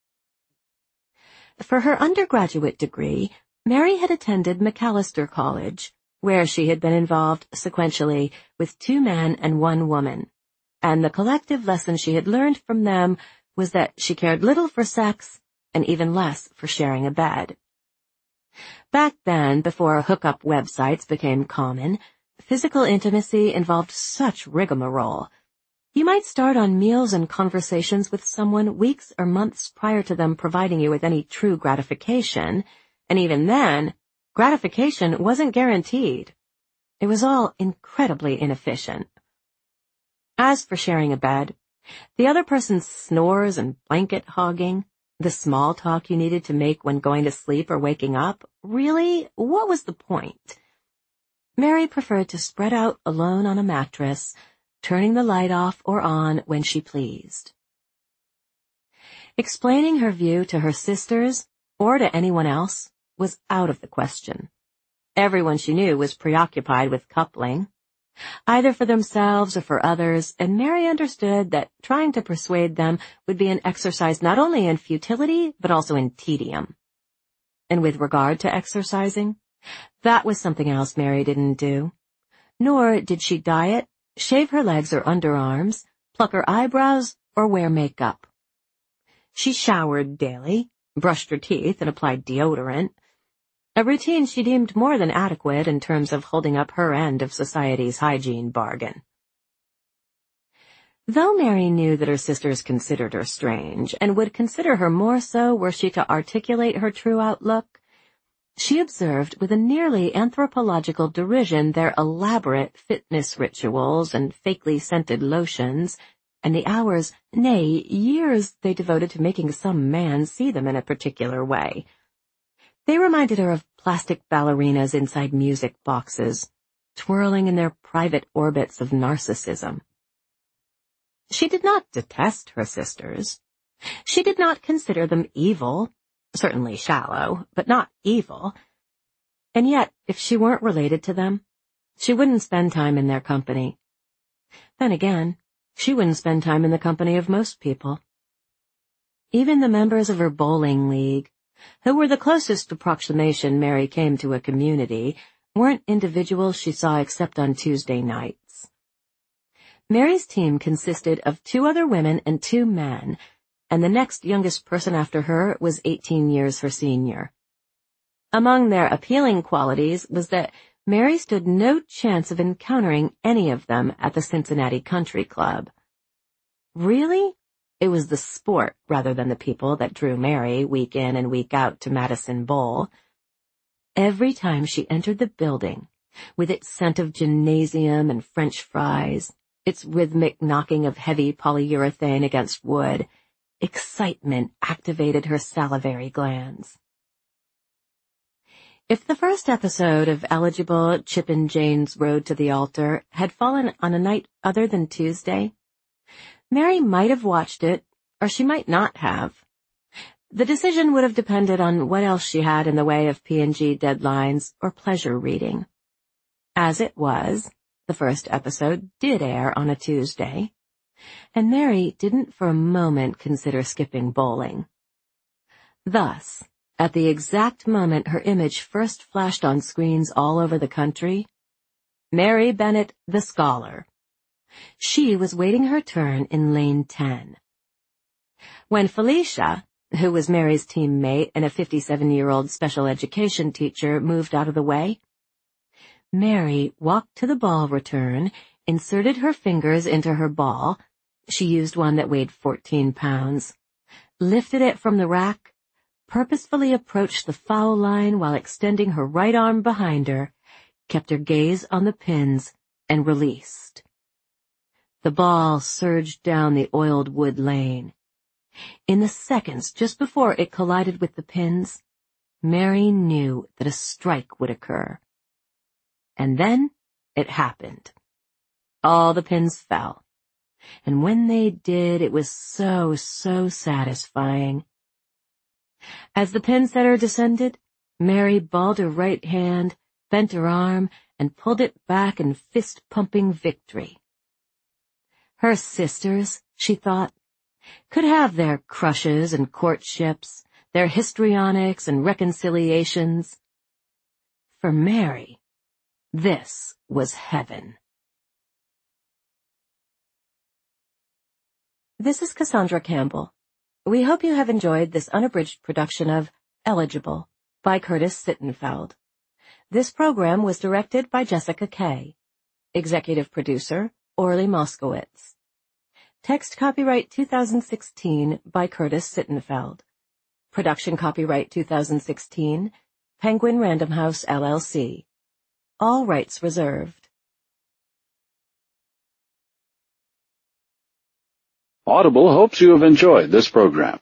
For her undergraduate degree, Mary had attended Macalester College, where she had been involved sequentially with 2 men and 1 woman, and the collective lesson she had learned from them was that she cared little for sex and even less for sharing a bed. Back then, before hookup websites became common, physical intimacy involved such rigmarole. You might start on meals and conversations with someone weeks or months prior to them providing you with any true gratification, and even then, gratification wasn't guaranteed. It was all incredibly inefficient. As for sharing a bed, the other person's snores and blanket hogging, the small talk you needed to make when going to sleep or waking up, really, what was the point? Mary preferred to spread out alone on a mattress, turning the light off or on when she pleased. Explaining her view to her sisters, or to anyone else, was out of the question. Everyone she knew was preoccupied with coupling, either for themselves or for others, and Mary understood that trying to persuade them would be an exercise not only in futility, but also in tedium. And with regard to exercising, that was something else Mary didn't do. Nor did she diet, shave her legs or underarms, pluck her eyebrows, or wear makeup. She showered daily, brushed her teeth, and applied deodorant, a routine she deemed more than adequate in terms of holding up her end of society's hygiene bargain. Though Mary knew that her sisters considered her strange, and would consider her more so were she to articulate her true outlook, she observed with a nearly anthropological derision their elaborate fitness rituals and fakely scented lotions, and the hours, nay, years they devoted to making some man see them in a particular way. They reminded her of plastic ballerinas inside music boxes, twirling in their private orbits of narcissism. She did not detest her sisters. She did not consider them evil, certainly shallow, but not evil. And yet, if she weren't related to them, she wouldn't spend time in their company. Then again, she wouldn't spend time in the company of most people. Even the members of her bowling league, who were the closest approximation Mary came to a community, weren't individuals she saw except on Tuesday nights. Mary's team consisted of 2 other women and 2 men, and the next youngest person after her was 18 years her senior. Among their appealing qualities was that Mary stood no chance of encountering any of them at the Cincinnati Country Club. Really? It was the sport rather than the people that drew Mary week in and week out to Madison Bowl. Every time she entered the building, with its scent of gymnasium and French fries, its rhythmic knocking of heavy polyurethane against wood, excitement activated her salivary glands. If the first episode of eligible Chip and Jane's Road to the Altar had fallen on a night other than Tuesday, Mary might have watched it, or she might not have. The decision would have depended on what else she had in the way of P&G deadlines or pleasure reading. As it was, the first episode did air on a Tuesday, and Mary didn't for a moment consider skipping bowling. Thus, at the exact moment her image first flashed on screens all over the country, Mary Bennett, the scholar. She was waiting her turn in lane 10. When Felicia, who was Mary's teammate and a 57-year-old special education teacher, moved out of the way, Mary walked to the ball return, inserted her fingers into her ball — she used one that weighed 14 pounds — lifted it from the rack, purposefully approached the foul line while extending her right arm behind her, kept her gaze on the pins, and released. The ball surged down the oiled wood lane. In the seconds just before it collided with the pins, Mary knew that a strike would occur. And then it happened. All the pins fell. And when they did, it was so satisfying. As the pin setter descended, Mary balled her right hand, bent her arm, and pulled it back in fist-pumping victory. Her sisters, she thought, could have their crushes and courtships, their histrionics and reconciliations. For Mary, this was heaven. This is Cassandra Campbell. We hope you have enjoyed this unabridged production of Eligible by Curtis Sittenfeld. This program was directed by Jessica Kay. Executive producer, Orly Moskowitz. Text copyright 2016 by Curtis Sittenfeld. Production copyright 2016, Penguin Random House, LLC. All rights reserved. Audible hopes you have enjoyed this program.